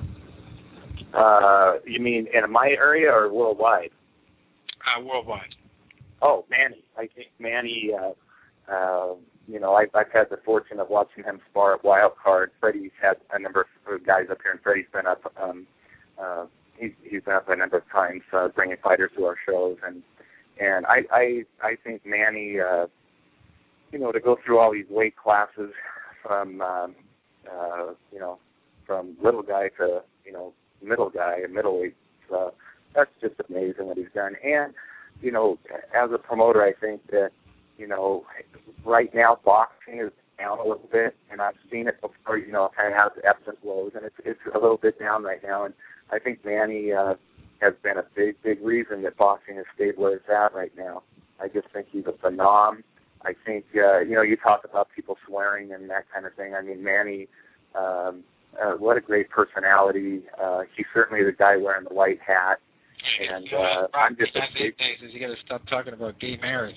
Uh, you mean in my area or worldwide? Uh, worldwide. Oh, Manny. I think Manny, uh, uh, you know, I, I've had the fortune of watching him spar at Wild Card. Freddie's had a number of guys up here, and Freddie's been up, um, uh, he's, he's been up a number of times uh, bringing fighters to our shows. And and I, I, I think Manny, uh, you know, to go through all these weight classes from, um, uh, you know, from little guy to, you know, middle guy and middleweight. Uh, that's just amazing what he's done. And, you know, as a promoter, I think that, you know, right now boxing is down a little bit, and I've seen it before, you know, it kind of has ebbs and flows, and it's it's a little bit down right now. And I think Manny uh, has been a big, big reason that boxing has stayed where it's at right now. I just think he's a phenom. I think, uh, you know, you talk about people swearing and that kind of thing. I mean, Manny, um, Uh, what a great personality. Uh, he's certainly the guy wearing the white hat. And uh, I'm just a big... days is you got to stop talking about gay marriage.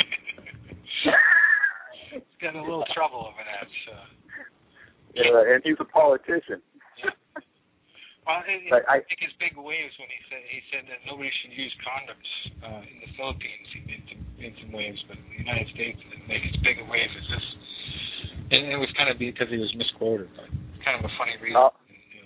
It's got a little trouble over that. So. Yeah, and he's a politician. Yeah. Well, it, but I, I think his big waves when he said he said that nobody should use condoms uh, in the Philippines. He made some, made some waves, but in the United States, it didn't make as big a wave as this. And it was kind of because he was misquoted, but kind of a funny reason. Oh.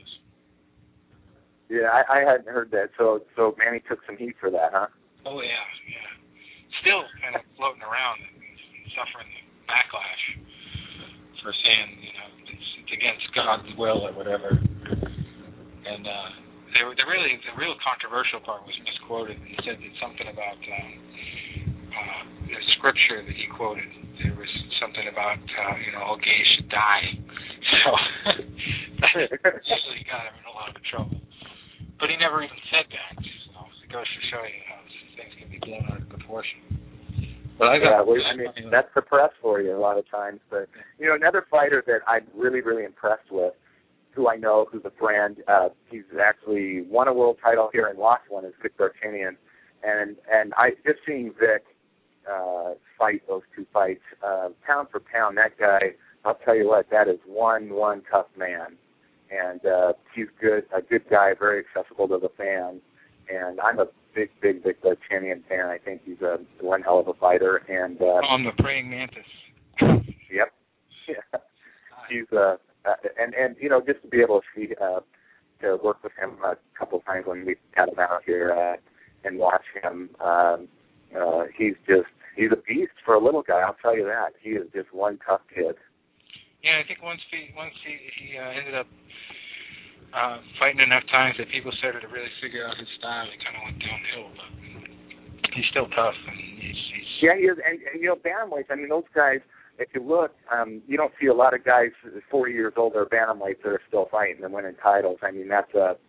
Yeah, I, I hadn't heard that. So, so Manny took some heat for that, huh? Oh yeah, yeah. Still kind of floating around and suffering the backlash for saying, you know, it's, it's against God's will or whatever. And uh, they were, they really, the real controversial part was misquoted. He said that something about um, uh, the scripture that he quoted. There was something about, uh, you know, all gays should die. So that usually got him in a lot of trouble. But he never even said that. So it goes to show you how things can be blown out of proportion. But I got, yeah, well, I mean, that's the press for you a lot of times. But, you know, another fighter that I'm really, really impressed with, who I know, who's a friend, uh, he's actually won a world title here and lost one, is Vic Darchinyan. And, and I just seeing Vic uh, fight those two fights, uh, pound for pound, that guy, I'll tell you what, that is one, one tough man. And uh, he's good, a good guy, very accessible to the fans. And I'm a big, big, big Darchinyan fan. I think he's a one hell of a fighter. And uh, on the praying mantis. Yep. Yeah. He's uh, uh, and and you know, just to be able to see uh, to work with him a couple of times when we had him out here uh, and watch him. Um, uh, he's just he's a beast for a little guy. I'll tell you that. He is just one tough kid. Yeah, I think once he once he, he uh, ended up uh, fighting enough times that people started to really figure out his style, he kind of went downhill. But he's still tough. And he's, he's yeah, he is. And, and you know, bantamweights. I mean, those guys. If you look, um, you don't see a lot of guys forty years old or bantamweights that are still fighting and winning titles. I mean, that's a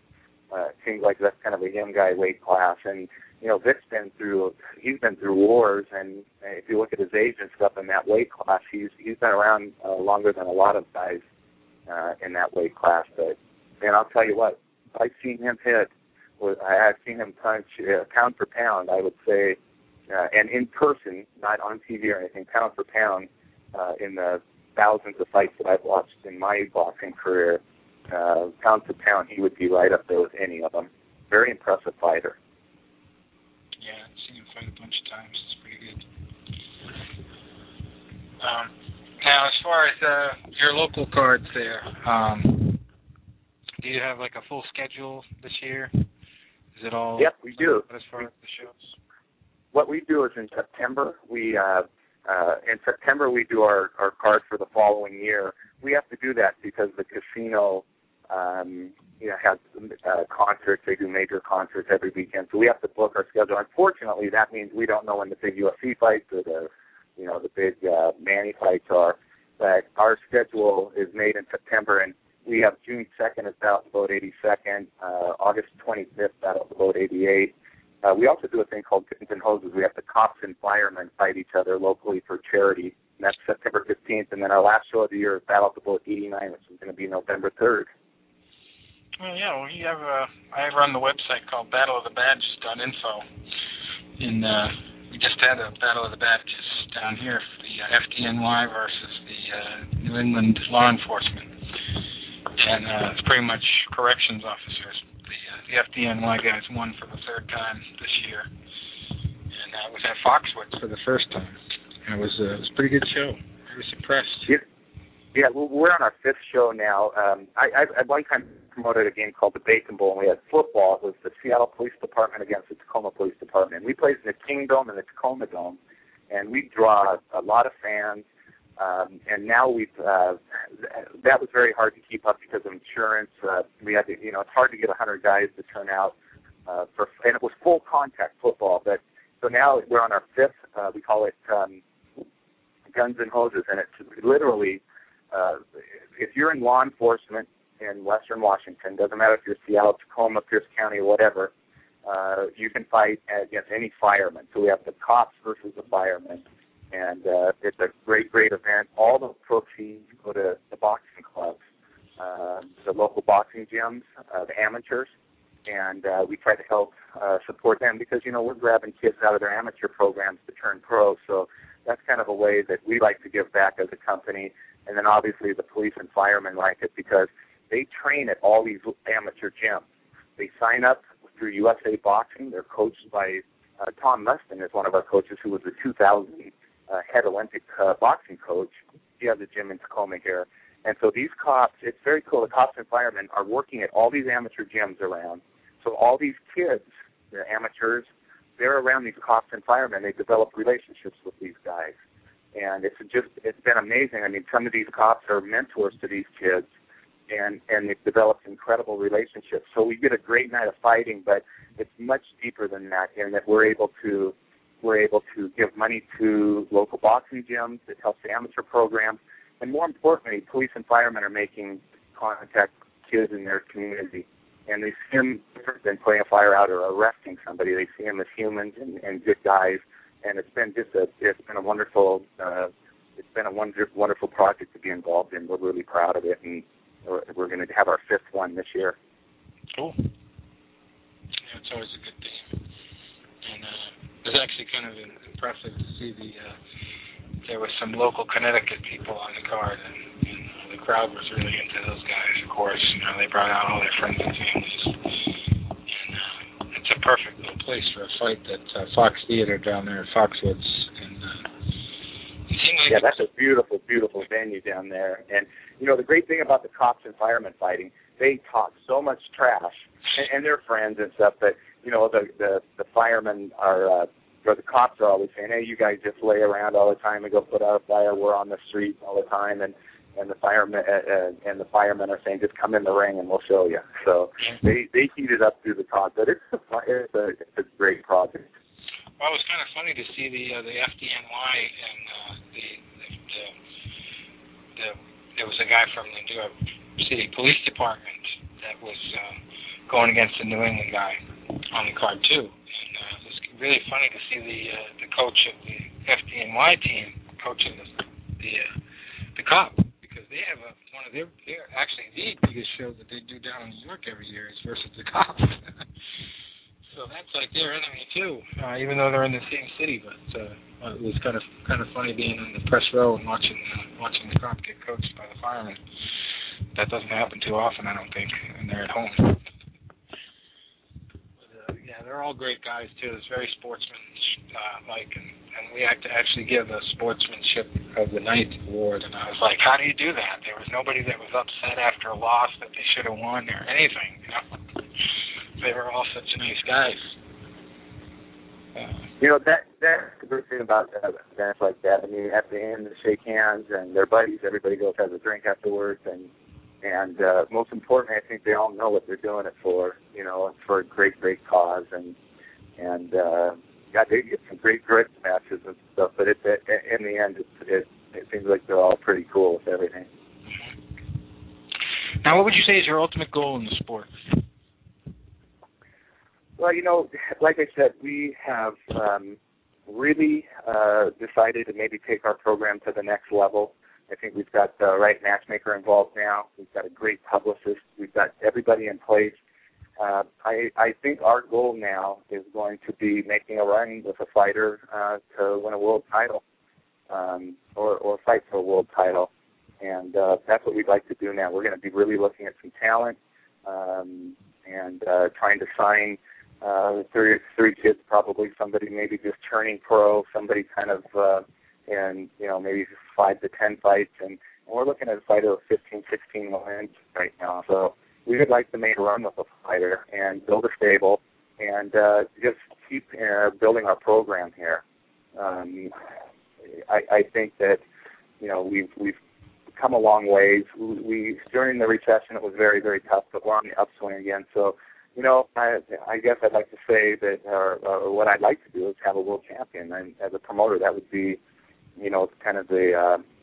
Uh, it seems like that's kind of a young guy weight class, and you know, Vic's been through, he's been through wars, and if you look at his age and stuff in that weight class, he's he's been around uh, longer than a lot of guys uh, in that weight class. But, man, I'll tell you what, I've seen him hit, I've seen him punch uh, pound for pound, I would say, uh, and in person, not on T V or anything, pound for pound, uh, in the thousands of fights that I've watched in my boxing career, uh, pound for pound, he would be right up there with any of them. Very impressive fighter. Yeah, I've seen him fight a bunch of times. It's pretty good. Um, now, as far as uh, your local cards there, um, do you have like a full schedule this year? Is it all? Yep, we do. As far as the shows? What we do is in September, we uh, uh, in September we do our, our card for the following year. We have to do that because the casino um, you know, has uh, concerts. They do major concerts every weekend, so we have to book our schedule. Unfortunately, that means we don't know when the big U F C fights or the, you know, the big uh, Manny fights are. But our schedule is made in September, and we have June second is Battle of the Boat eighty-second, uh, August twenty-fifth Battle of the Boat eighty-eight. Uh, we also do a thing called Guns and Hoses. We have the cops and firemen fight each other locally for charity. And that's September fifteenth, and then our last show of the year is Battle of the Boat eighty-nine, which is going to be November third. Well, yeah, well, you have a, I run the website called battle of the badges dot info, and uh, we just had a Battle of the Badges down here for the uh, F D N Y versus the uh, New England law enforcement, and uh, it's pretty much corrections officers. The, uh, the F D N Y guys won for the third time this year, and uh, it was at Foxwoods for the first time, and it was, uh, it was a pretty good show. I was impressed. Yeah, yeah well, we're on our fifth show now. Um, I, I, at one time promoted a game called the Bacon Bowl, and we had football. It was the Seattle Police Department against the Tacoma Police Department. We played in the Kingdome and the Tacoma Dome, and we draw a lot of fans. Um, and now we've uh, that was very hard to keep up because of insurance. Uh, we had to, you know, it's hard to get a hundred guys to turn out uh, for, and it was full contact football. But so now we're on our fifth. Uh, we call it um, Guns and Hoses, and it's literally uh, if you're in law enforcement in Western Washington, doesn't matter if you're Seattle, Tacoma, Pierce County, or whatever, uh, you can fight against any fireman. So we have the cops versus the firemen, and uh, it's a great, great event. All the proceeds go to the boxing clubs, uh, the local boxing gyms, uh, the amateurs, and uh, we try to help uh, support them because, you know, we're grabbing kids out of their amateur programs to turn pro, so that's kind of a way that we like to give back as a company. And then obviously the police and firemen like it because they train at all these amateur gyms. They sign up through U S A Boxing. They're coached by uh, Tom Mustin is one of our coaches who was the two thousand uh, head Olympic uh, boxing coach. He has a gym in Tacoma here. And so these cops, it's very cool. The cops and firemen are working at all these amateur gyms around. So all these kids, they're amateurs, they're around these cops and firemen. They develop relationships with these guys. And it's just, it's been amazing. I mean, some of these cops are mentors to these kids. And, and they've developed incredible relationships. So we get a great night of fighting, but it's much deeper than that in that we're able to we're able to give money to local boxing gyms. It helps the amateur programs. And more importantly, police and firemen are making contact with kids in their community. And they see them different than putting a fire out or arresting somebody. They see them as humans and, and good guys. And it's been just a it's been a wonderful uh, it's been a wonder, wonderful project to be involved in. We're really proud of it, and we're going to have our fifth one this year. Cool. Yeah, it's always a good thing. And uh, it was actually kind of impressive to see the uh, there was some local Connecticut people on the card, and, and uh, the crowd was really into those guys. Of course, you know, they brought out all their friends and families. And uh, it's a perfect little place for a fight at uh, Fox Theater down there at Foxwoods. And uh, it seemed like yeah, that's a beautiful, beautiful venue down there. And you know, the great thing about the cops and firemen fighting, they talk so much trash, and, and they're friends and stuff, but, you know, the the, the firemen are, uh, or the cops are always saying, hey, you guys just lay around all the time and go put out a fire. We're on the street all the time. And, and the firemen uh, uh, and the firemen are saying, just come in the ring and we'll show you. So they, they heat it up through the talk, but it's a, it's a, it's a great project. Well, it was kind of funny to see the uh, the F D N Y and uh, the, the, the, the there was a guy from the New York City Police Department that was uh, going against the New England guy on the card too. And uh, it was really funny to see the uh, the coach of the F D N Y team coaching the the, uh, the Cup, because they have a, one of their, their actually the biggest show that they do down in New York every year is versus the Cup. So that's like their enemy too, uh, even though they're in the same city. But uh, it was kind of kind of funny being in the press row and watching uh, watching the Cup get coached by the firemen. That doesn't happen too often, I don't think, and they're at home. But, uh, yeah, they're all great guys too. It's very sportsman-like, uh, and, and we had to actually give a Sportsmanship of the Night award. And I was like, how do you do that? There was nobody that was upset after a loss that they should have won or anything. You know, they were all such nice guys. Uh, you know, that that's the good thing about uh, events like that. I mean, at the end, they shake hands and they're buddies. Everybody goes has a drink afterwards, and. And uh, most importantly, I think they all know what they're doing it for. You know, it's for a great, great cause. And and uh, yeah, they get some great grit matches and stuff. But it, it, in the end, it, it it seems like they're all pretty cool with everything. Now, what would you say is your ultimate goal in the sport? Well, you know, like I said, we have um, really uh, decided to maybe take our program to the next level. I think we've got the right matchmaker involved now. We've got a great publicist. We've got everybody in place. Uh, I, I think our goal now is going to be making a run with a fighter uh, to win a world title, um, or, or fight for a world title. And uh, that's what we'd like to do now. We're going to be really looking at some talent um, and uh, trying to sign uh, three, three kids, probably somebody maybe just turning pro, somebody kind of uh, in, you know, maybe five to ten fights. And, and we're looking at a fighter of fifteen, sixteen wins right now. So we would like to make a run with a fighter and build a stable and uh, just keep uh, building our program here. Um, I, I think that, you know, we've we've come a long ways. We, we during the recession it was very, very tough, but we're on the upswing again. So, you know, I, I guess I'd like to say that, or, or what I'd like to do is have a world champion. And as a promoter, that would be, you know, kind of the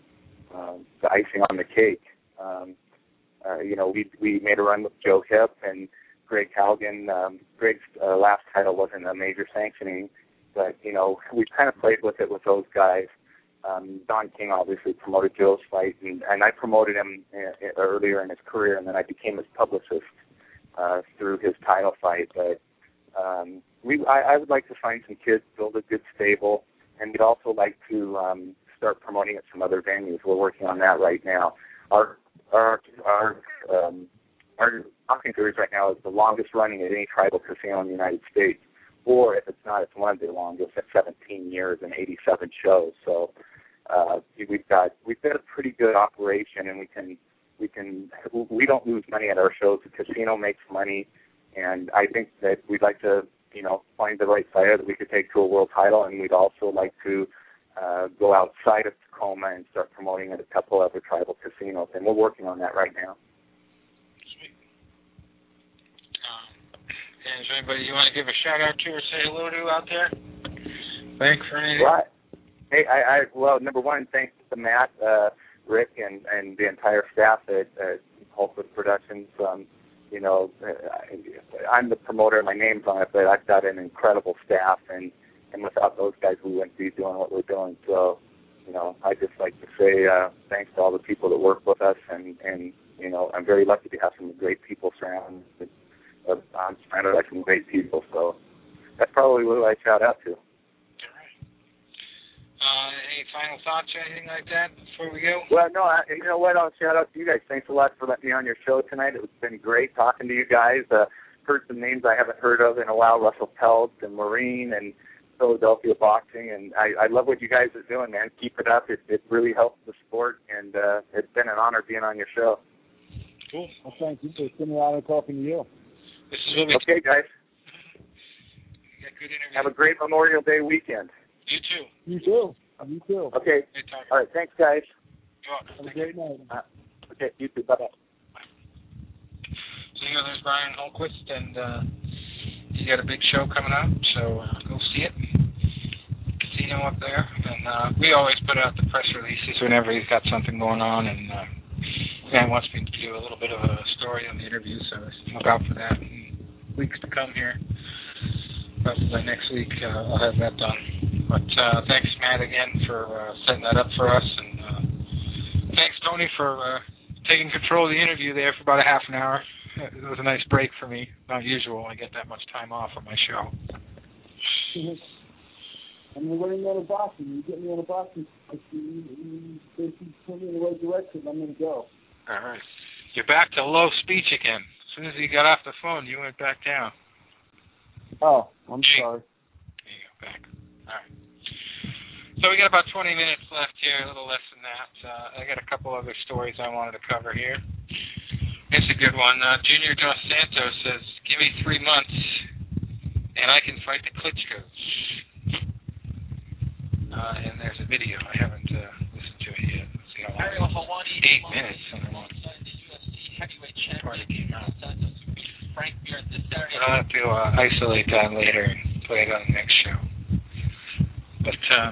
uh, uh, the icing on the cake. Um, uh, you know, we we made a run with Joe Hip and Greg Calgan. Um, Greg's uh, last title wasn't a major sanctioning, but, you know, we kind of played with it with those guys. Um, Don King obviously promoted Joe's fight, and, and I promoted him uh, earlier in his career, and then I became his publicist uh, through his title fight. But um, we, I, I would like to find some kids, build a good stable, and we'd also like to um, start promoting at some other venues. We're working on that right now. Our our our um, our Boxing Series right now is the longest running at any tribal casino in the United States, or if it's not, it's one of the longest at seventeen years and eighty-seven shows. So uh, we've got we've got a pretty good operation, and we can we can we don't lose money at our shows. The casino makes money, and I think that we'd like to, you know, find the right fighter that we could take to a world title, and we'd also like to uh, go outside of Tacoma and start promoting at a couple other tribal casinos, and we're working on that right now. Sweet. Um, and is there anybody you want to give a shout out to or say hello to out there? Thanks for anything. Right. Hey, I, I well, number one, thanks to Matt, uh, Rick, and, and the entire staff at, at Holtwood Productions. Um, you know, I, I'm the promoter, my name's on it, but I've got an incredible staff, and, and without those guys, we wouldn't be doing what we're doing. So, you know, I'd just like to say uh, thanks to all the people that work with us, and, and, you know, I'm very lucky to have some great people surrounding me. I'm surrounded by some great people, so that's probably what I shout out to. Uh, any final thoughts or anything like that before we go? Well, no, I, you know what? I'll shout out to you guys. Thanks a lot for letting me on your show tonight. It's been great talking to you guys. Uh, heard some names I haven't heard of in a while, Russell Peltz and Marine and Philadelphia Boxing, and I, I love what you guys are doing, man. Keep it up. It, it really helps the sport, and uh, it's been an honor being on your show. Cool. Well, thank you. It's been an honor talking to you. This is what we Okay, guys. Got good interview. Have a great Memorial Day weekend. You too. You too. You too. Okay. Good talking. All right. Thanks, guys. You're welcome. Have a great night. Uh, okay. You too. Bye-bye. So, you know, there's Brian Holquist, and uh, he's got a big show coming up, so uh, go see it. Casino up there. And uh, we always put out the press releases whenever he's got something going on, and uh, Dan wants me to do a little bit of a story on the interview, so look out for that. And weeks to come here. Probably next week uh, I'll have that done. But uh, thanks, Matt, again for uh, setting that up for us, and uh, thanks, Tony, for uh, taking control of the interview there for about a half an hour. It was a nice break for me. Not usual. I get that much time off on my show. And you're running on a boxing. You get me on a boxing. If you, you, if you put me in the right direction, I'm going to go. All right. You're back to low speech again. As soon as you got off the phone, you went back down. Oh, I'm sorry. There you go, back. All right. So we got about twenty minutes left here, a little less than that. Uh, I got a couple other stories I wanted to cover here. It's a good one. Uh, Junior Dos Santos says, give me three months and I can fight the Klitschkos. Uh, and there's a video. I haven't uh, listened to it yet. Let's see how long it is. Eight minutes. Part it came out. But I'll have to uh, isolate that later and play it on the next show. But uh,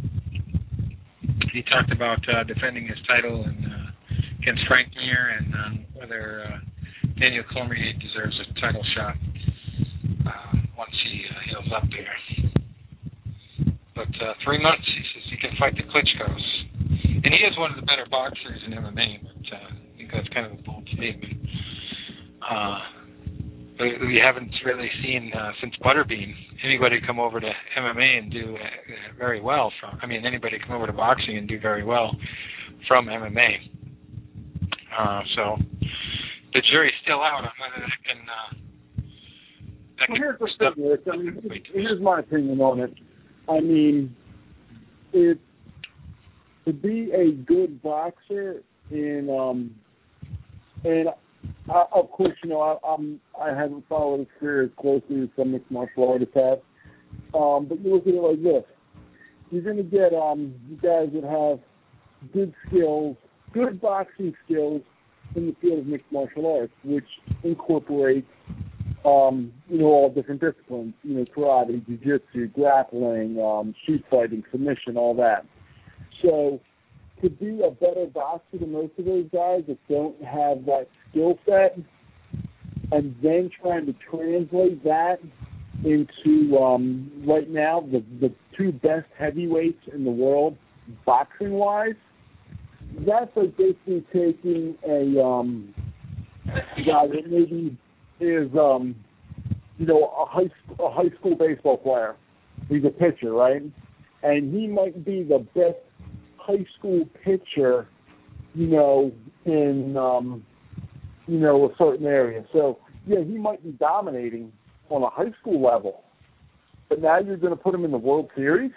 he talked about uh, defending his title and uh, against Frank Mir and um, whether uh, Daniel Cormier deserves a title shot uh, once he uh, heals up there. But uh, three months, he says he can fight the Klitschkos. And he is one of the better boxers in M M A, but uh, I think that's kind of a bold statement. Uh, we haven't really seen uh, since Butterbean anybody come over to M M A and do uh, very well from. I mean, anybody come over to boxing and do very well from M M A. Uh, so the jury's still out on whether that can. Uh, that well, can here's the thing, Rick. I mean, here's my opinion on it. I mean, it to be a good boxer in um, and. Uh, of course, you know, I, I'm, I haven't followed his career as closely as some mixed martial artists have. Um, but you look at it like this. You're going to get um, guys that have good skills, good boxing skills in the field of mixed martial arts, which incorporates, um, you know, all different disciplines. You know, karate, jiu-jitsu, grappling, um, shoot fighting, submission, all that. So to be a better boxer than most of those guys that don't have that skill set, and then trying to translate that into um, right now the the two best heavyweights in the world, boxing wise, that's like basically taking a um, guy that maybe is um, you know a high a high school baseball player. He's a pitcher, right? And he might be the best high school pitcher, you know, in um, you know, a certain area. So, yeah, he might be dominating on a high school level, but now you're going to put him in the World Series?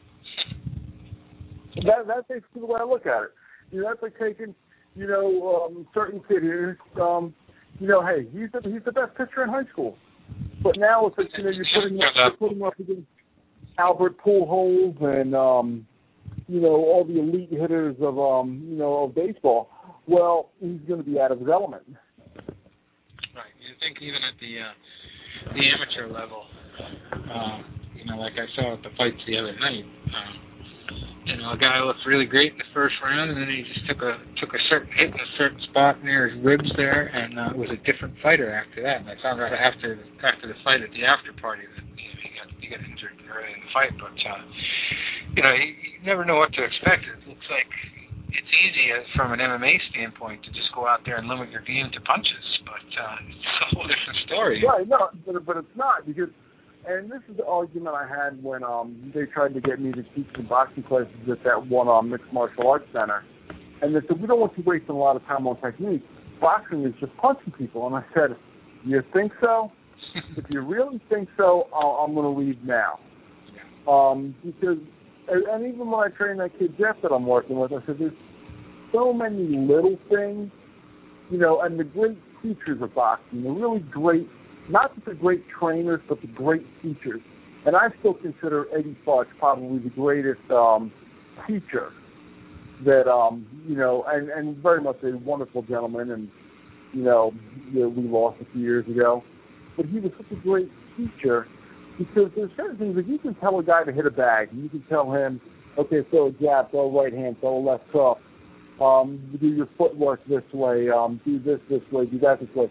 That, that's basically the way I look at it. You know, that's like taking, you know, um, certain kid here, um, you know, hey, he's the, he's the best pitcher in high school. But now it's like, you know, you're putting, you're putting him up against Albert Pujols and, um, you know, all the elite hitters of, um, you know, of baseball. Well, he's going to be out of his element. Right. You think even at the uh, the amateur level, uh, you know, like I saw at the fights the other night, um, you know, a guy looked really great in the first round, and then he just took a took a certain hit in a certain spot near his ribs there, and uh, was a different fighter after that. And I found out after after the fight at the after party that you know, he got he got injured early in the fight, but uh, you know, you, you never know what to expect. It looks like it's easy as from an M M A standpoint to just go out there and limit your game to punches, but uh, it's a whole different story. Right, no, but, but it's not, because, and this is the argument I had when um, they tried to get me to teach some boxing classes at that one um, mixed martial arts center, and they said, we don't want you wasting a lot of time on technique. Boxing is just punching people. And I said, you think so? If you really think so, I'll, I'm going to leave now. Um, because And even when I train that kid Jeff that I'm working with, I said there's so many little things, you know, and the great teachers of boxing, the really great, not just the great trainers, but the great teachers. And I still consider Eddie Futch probably the greatest um, teacher that, um, you know, and, and very much a wonderful gentleman, and, you know, you know, we lost a few years ago. But he was such a great teacher. Because there's certain things that you can tell a guy to hit a bag. You can tell him, okay, throw a jab, throw a right hand, throw a left hook, um, do your footwork this way, um, do this this way, do that this way.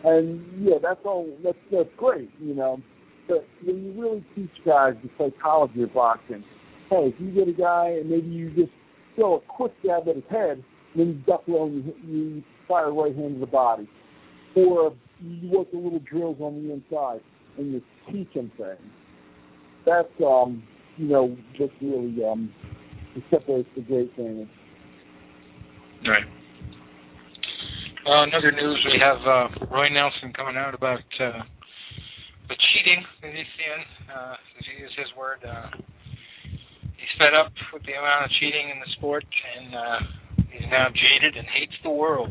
And yeah, that's all. That's that's great, you know. But when you really teach guys the psychology of boxing, hey, if you get a guy and maybe you just throw a quick jab at his head, then you duck low and you, you fire right hand to the body, or you work the little drills on the inside and you teach him things. That's um, you know, just really um, separates the great things. Right. Well, in other news, we have uh, Roy Nelson coming out about uh, the cheating that he's seeing. Uh, to use his word, uh, he's fed up with the amount of cheating in the sport, and uh, he's now jaded and hates the world.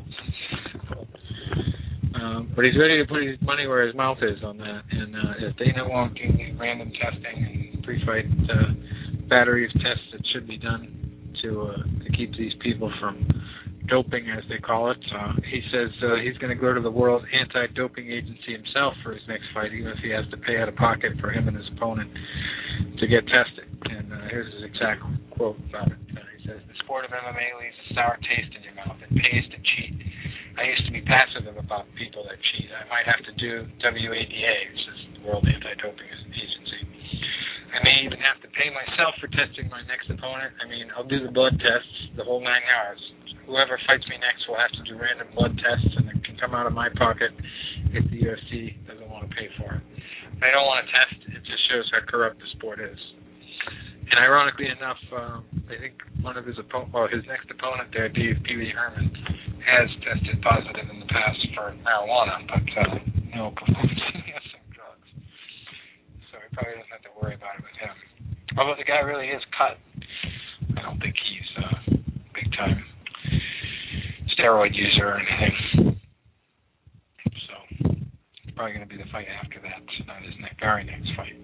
Um, but he's ready to put his money where his mouth is on that. And uh, if Dana won't do random testing and pre-fight uh, battery of tests that should be done to uh, to keep these people from doping, as they call it. Uh, he says uh, he's going to go to the World Anti-Doping Agency himself for his next fight, even if he has to pay out of pocket for him and his opponent to get tested. And uh, here's his exact quote about it. Uh, he says, "The sport of M M A leaves a sour taste in your mouth. It pays to cheat. I used to be passive about people that cheat. I might have to do W A D A, which is the World Anti-Doping Agency. I may even have to pay myself for testing my next opponent. I mean, I'll do the blood tests, the whole nine yards. Whoever fights me next will have to do random blood tests, and it can come out of my pocket if the U F C doesn't want to pay for it. If they don't want to test, it just shows how corrupt the sport is." And ironically enough, um, I think one of his opponent, well, his next opponent there, Dave Pee Wee Herman, has tested positive in the past for marijuana, but uh, no, he has some drugs, so he probably doesn't have to worry about it with him. Although the guy really is cut, I don't think he's uh, big time steroid user or anything. So it's probably going to be the fight after that, not his next, very next fight.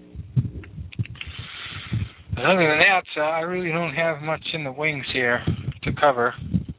But other than that, uh, I really don't have much in the wings here to cover.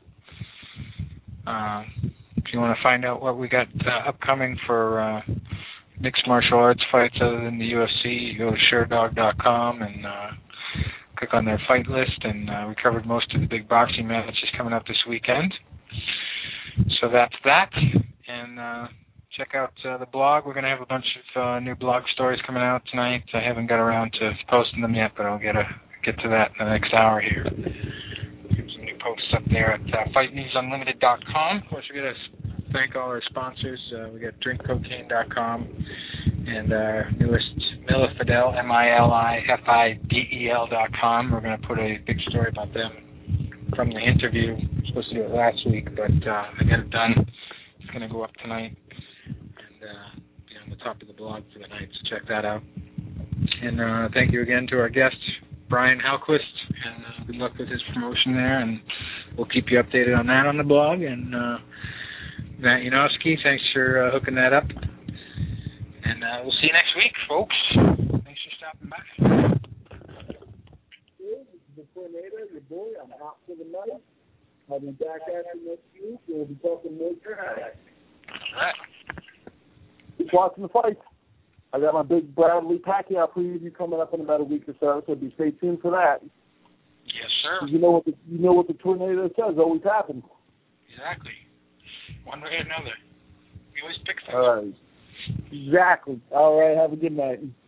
Uh, if you want to find out what we got uh, upcoming for uh, mixed martial arts fights other than the U F C, you go to Sherdog dot com and uh, click on their fight list, and uh, we covered most of the big boxing matches coming up this weekend. So that's that, and uh, check out uh, the blog. We're going to have a bunch of uh, new blog stories coming out tonight. I haven't got around to posting them yet, but I'll get a, get to that in the next hour here. Get some new posts up there at uh, fight news unlimited dot com. Of course, we're going to thank all our sponsors. Uh, we got drink cocaine dot com and our newest Mila Fidel, M I L I F I D E L dot com. We're going to put a big story about them from the interview. I was supposed to do it last week, but uh, I got it done. It's going to go up tonight and uh, be on the top of the blog for the night, so check that out. And uh, thank you again to our guest, Brian Halquist, and uh, good luck with his promotion there, and we'll keep you updated on that on the blog. And uh, Matt Yanofsky, thanks for uh, hooking that up. And uh, we'll see you next week, folks. Thanks for stopping by. The Tornado, your boy, I'm out for the money. I'll be back after next week. We'll be talking more tonight. All right. Keep watching the fights. I got my big Bradley Pacquiao preview coming up in about a week or so, so be stay tuned for that. Yes, sir. You know what the you know what the tornado says always happens. Exactly. One way or another. We always pick things. All right. Exactly. All right. Have a good night.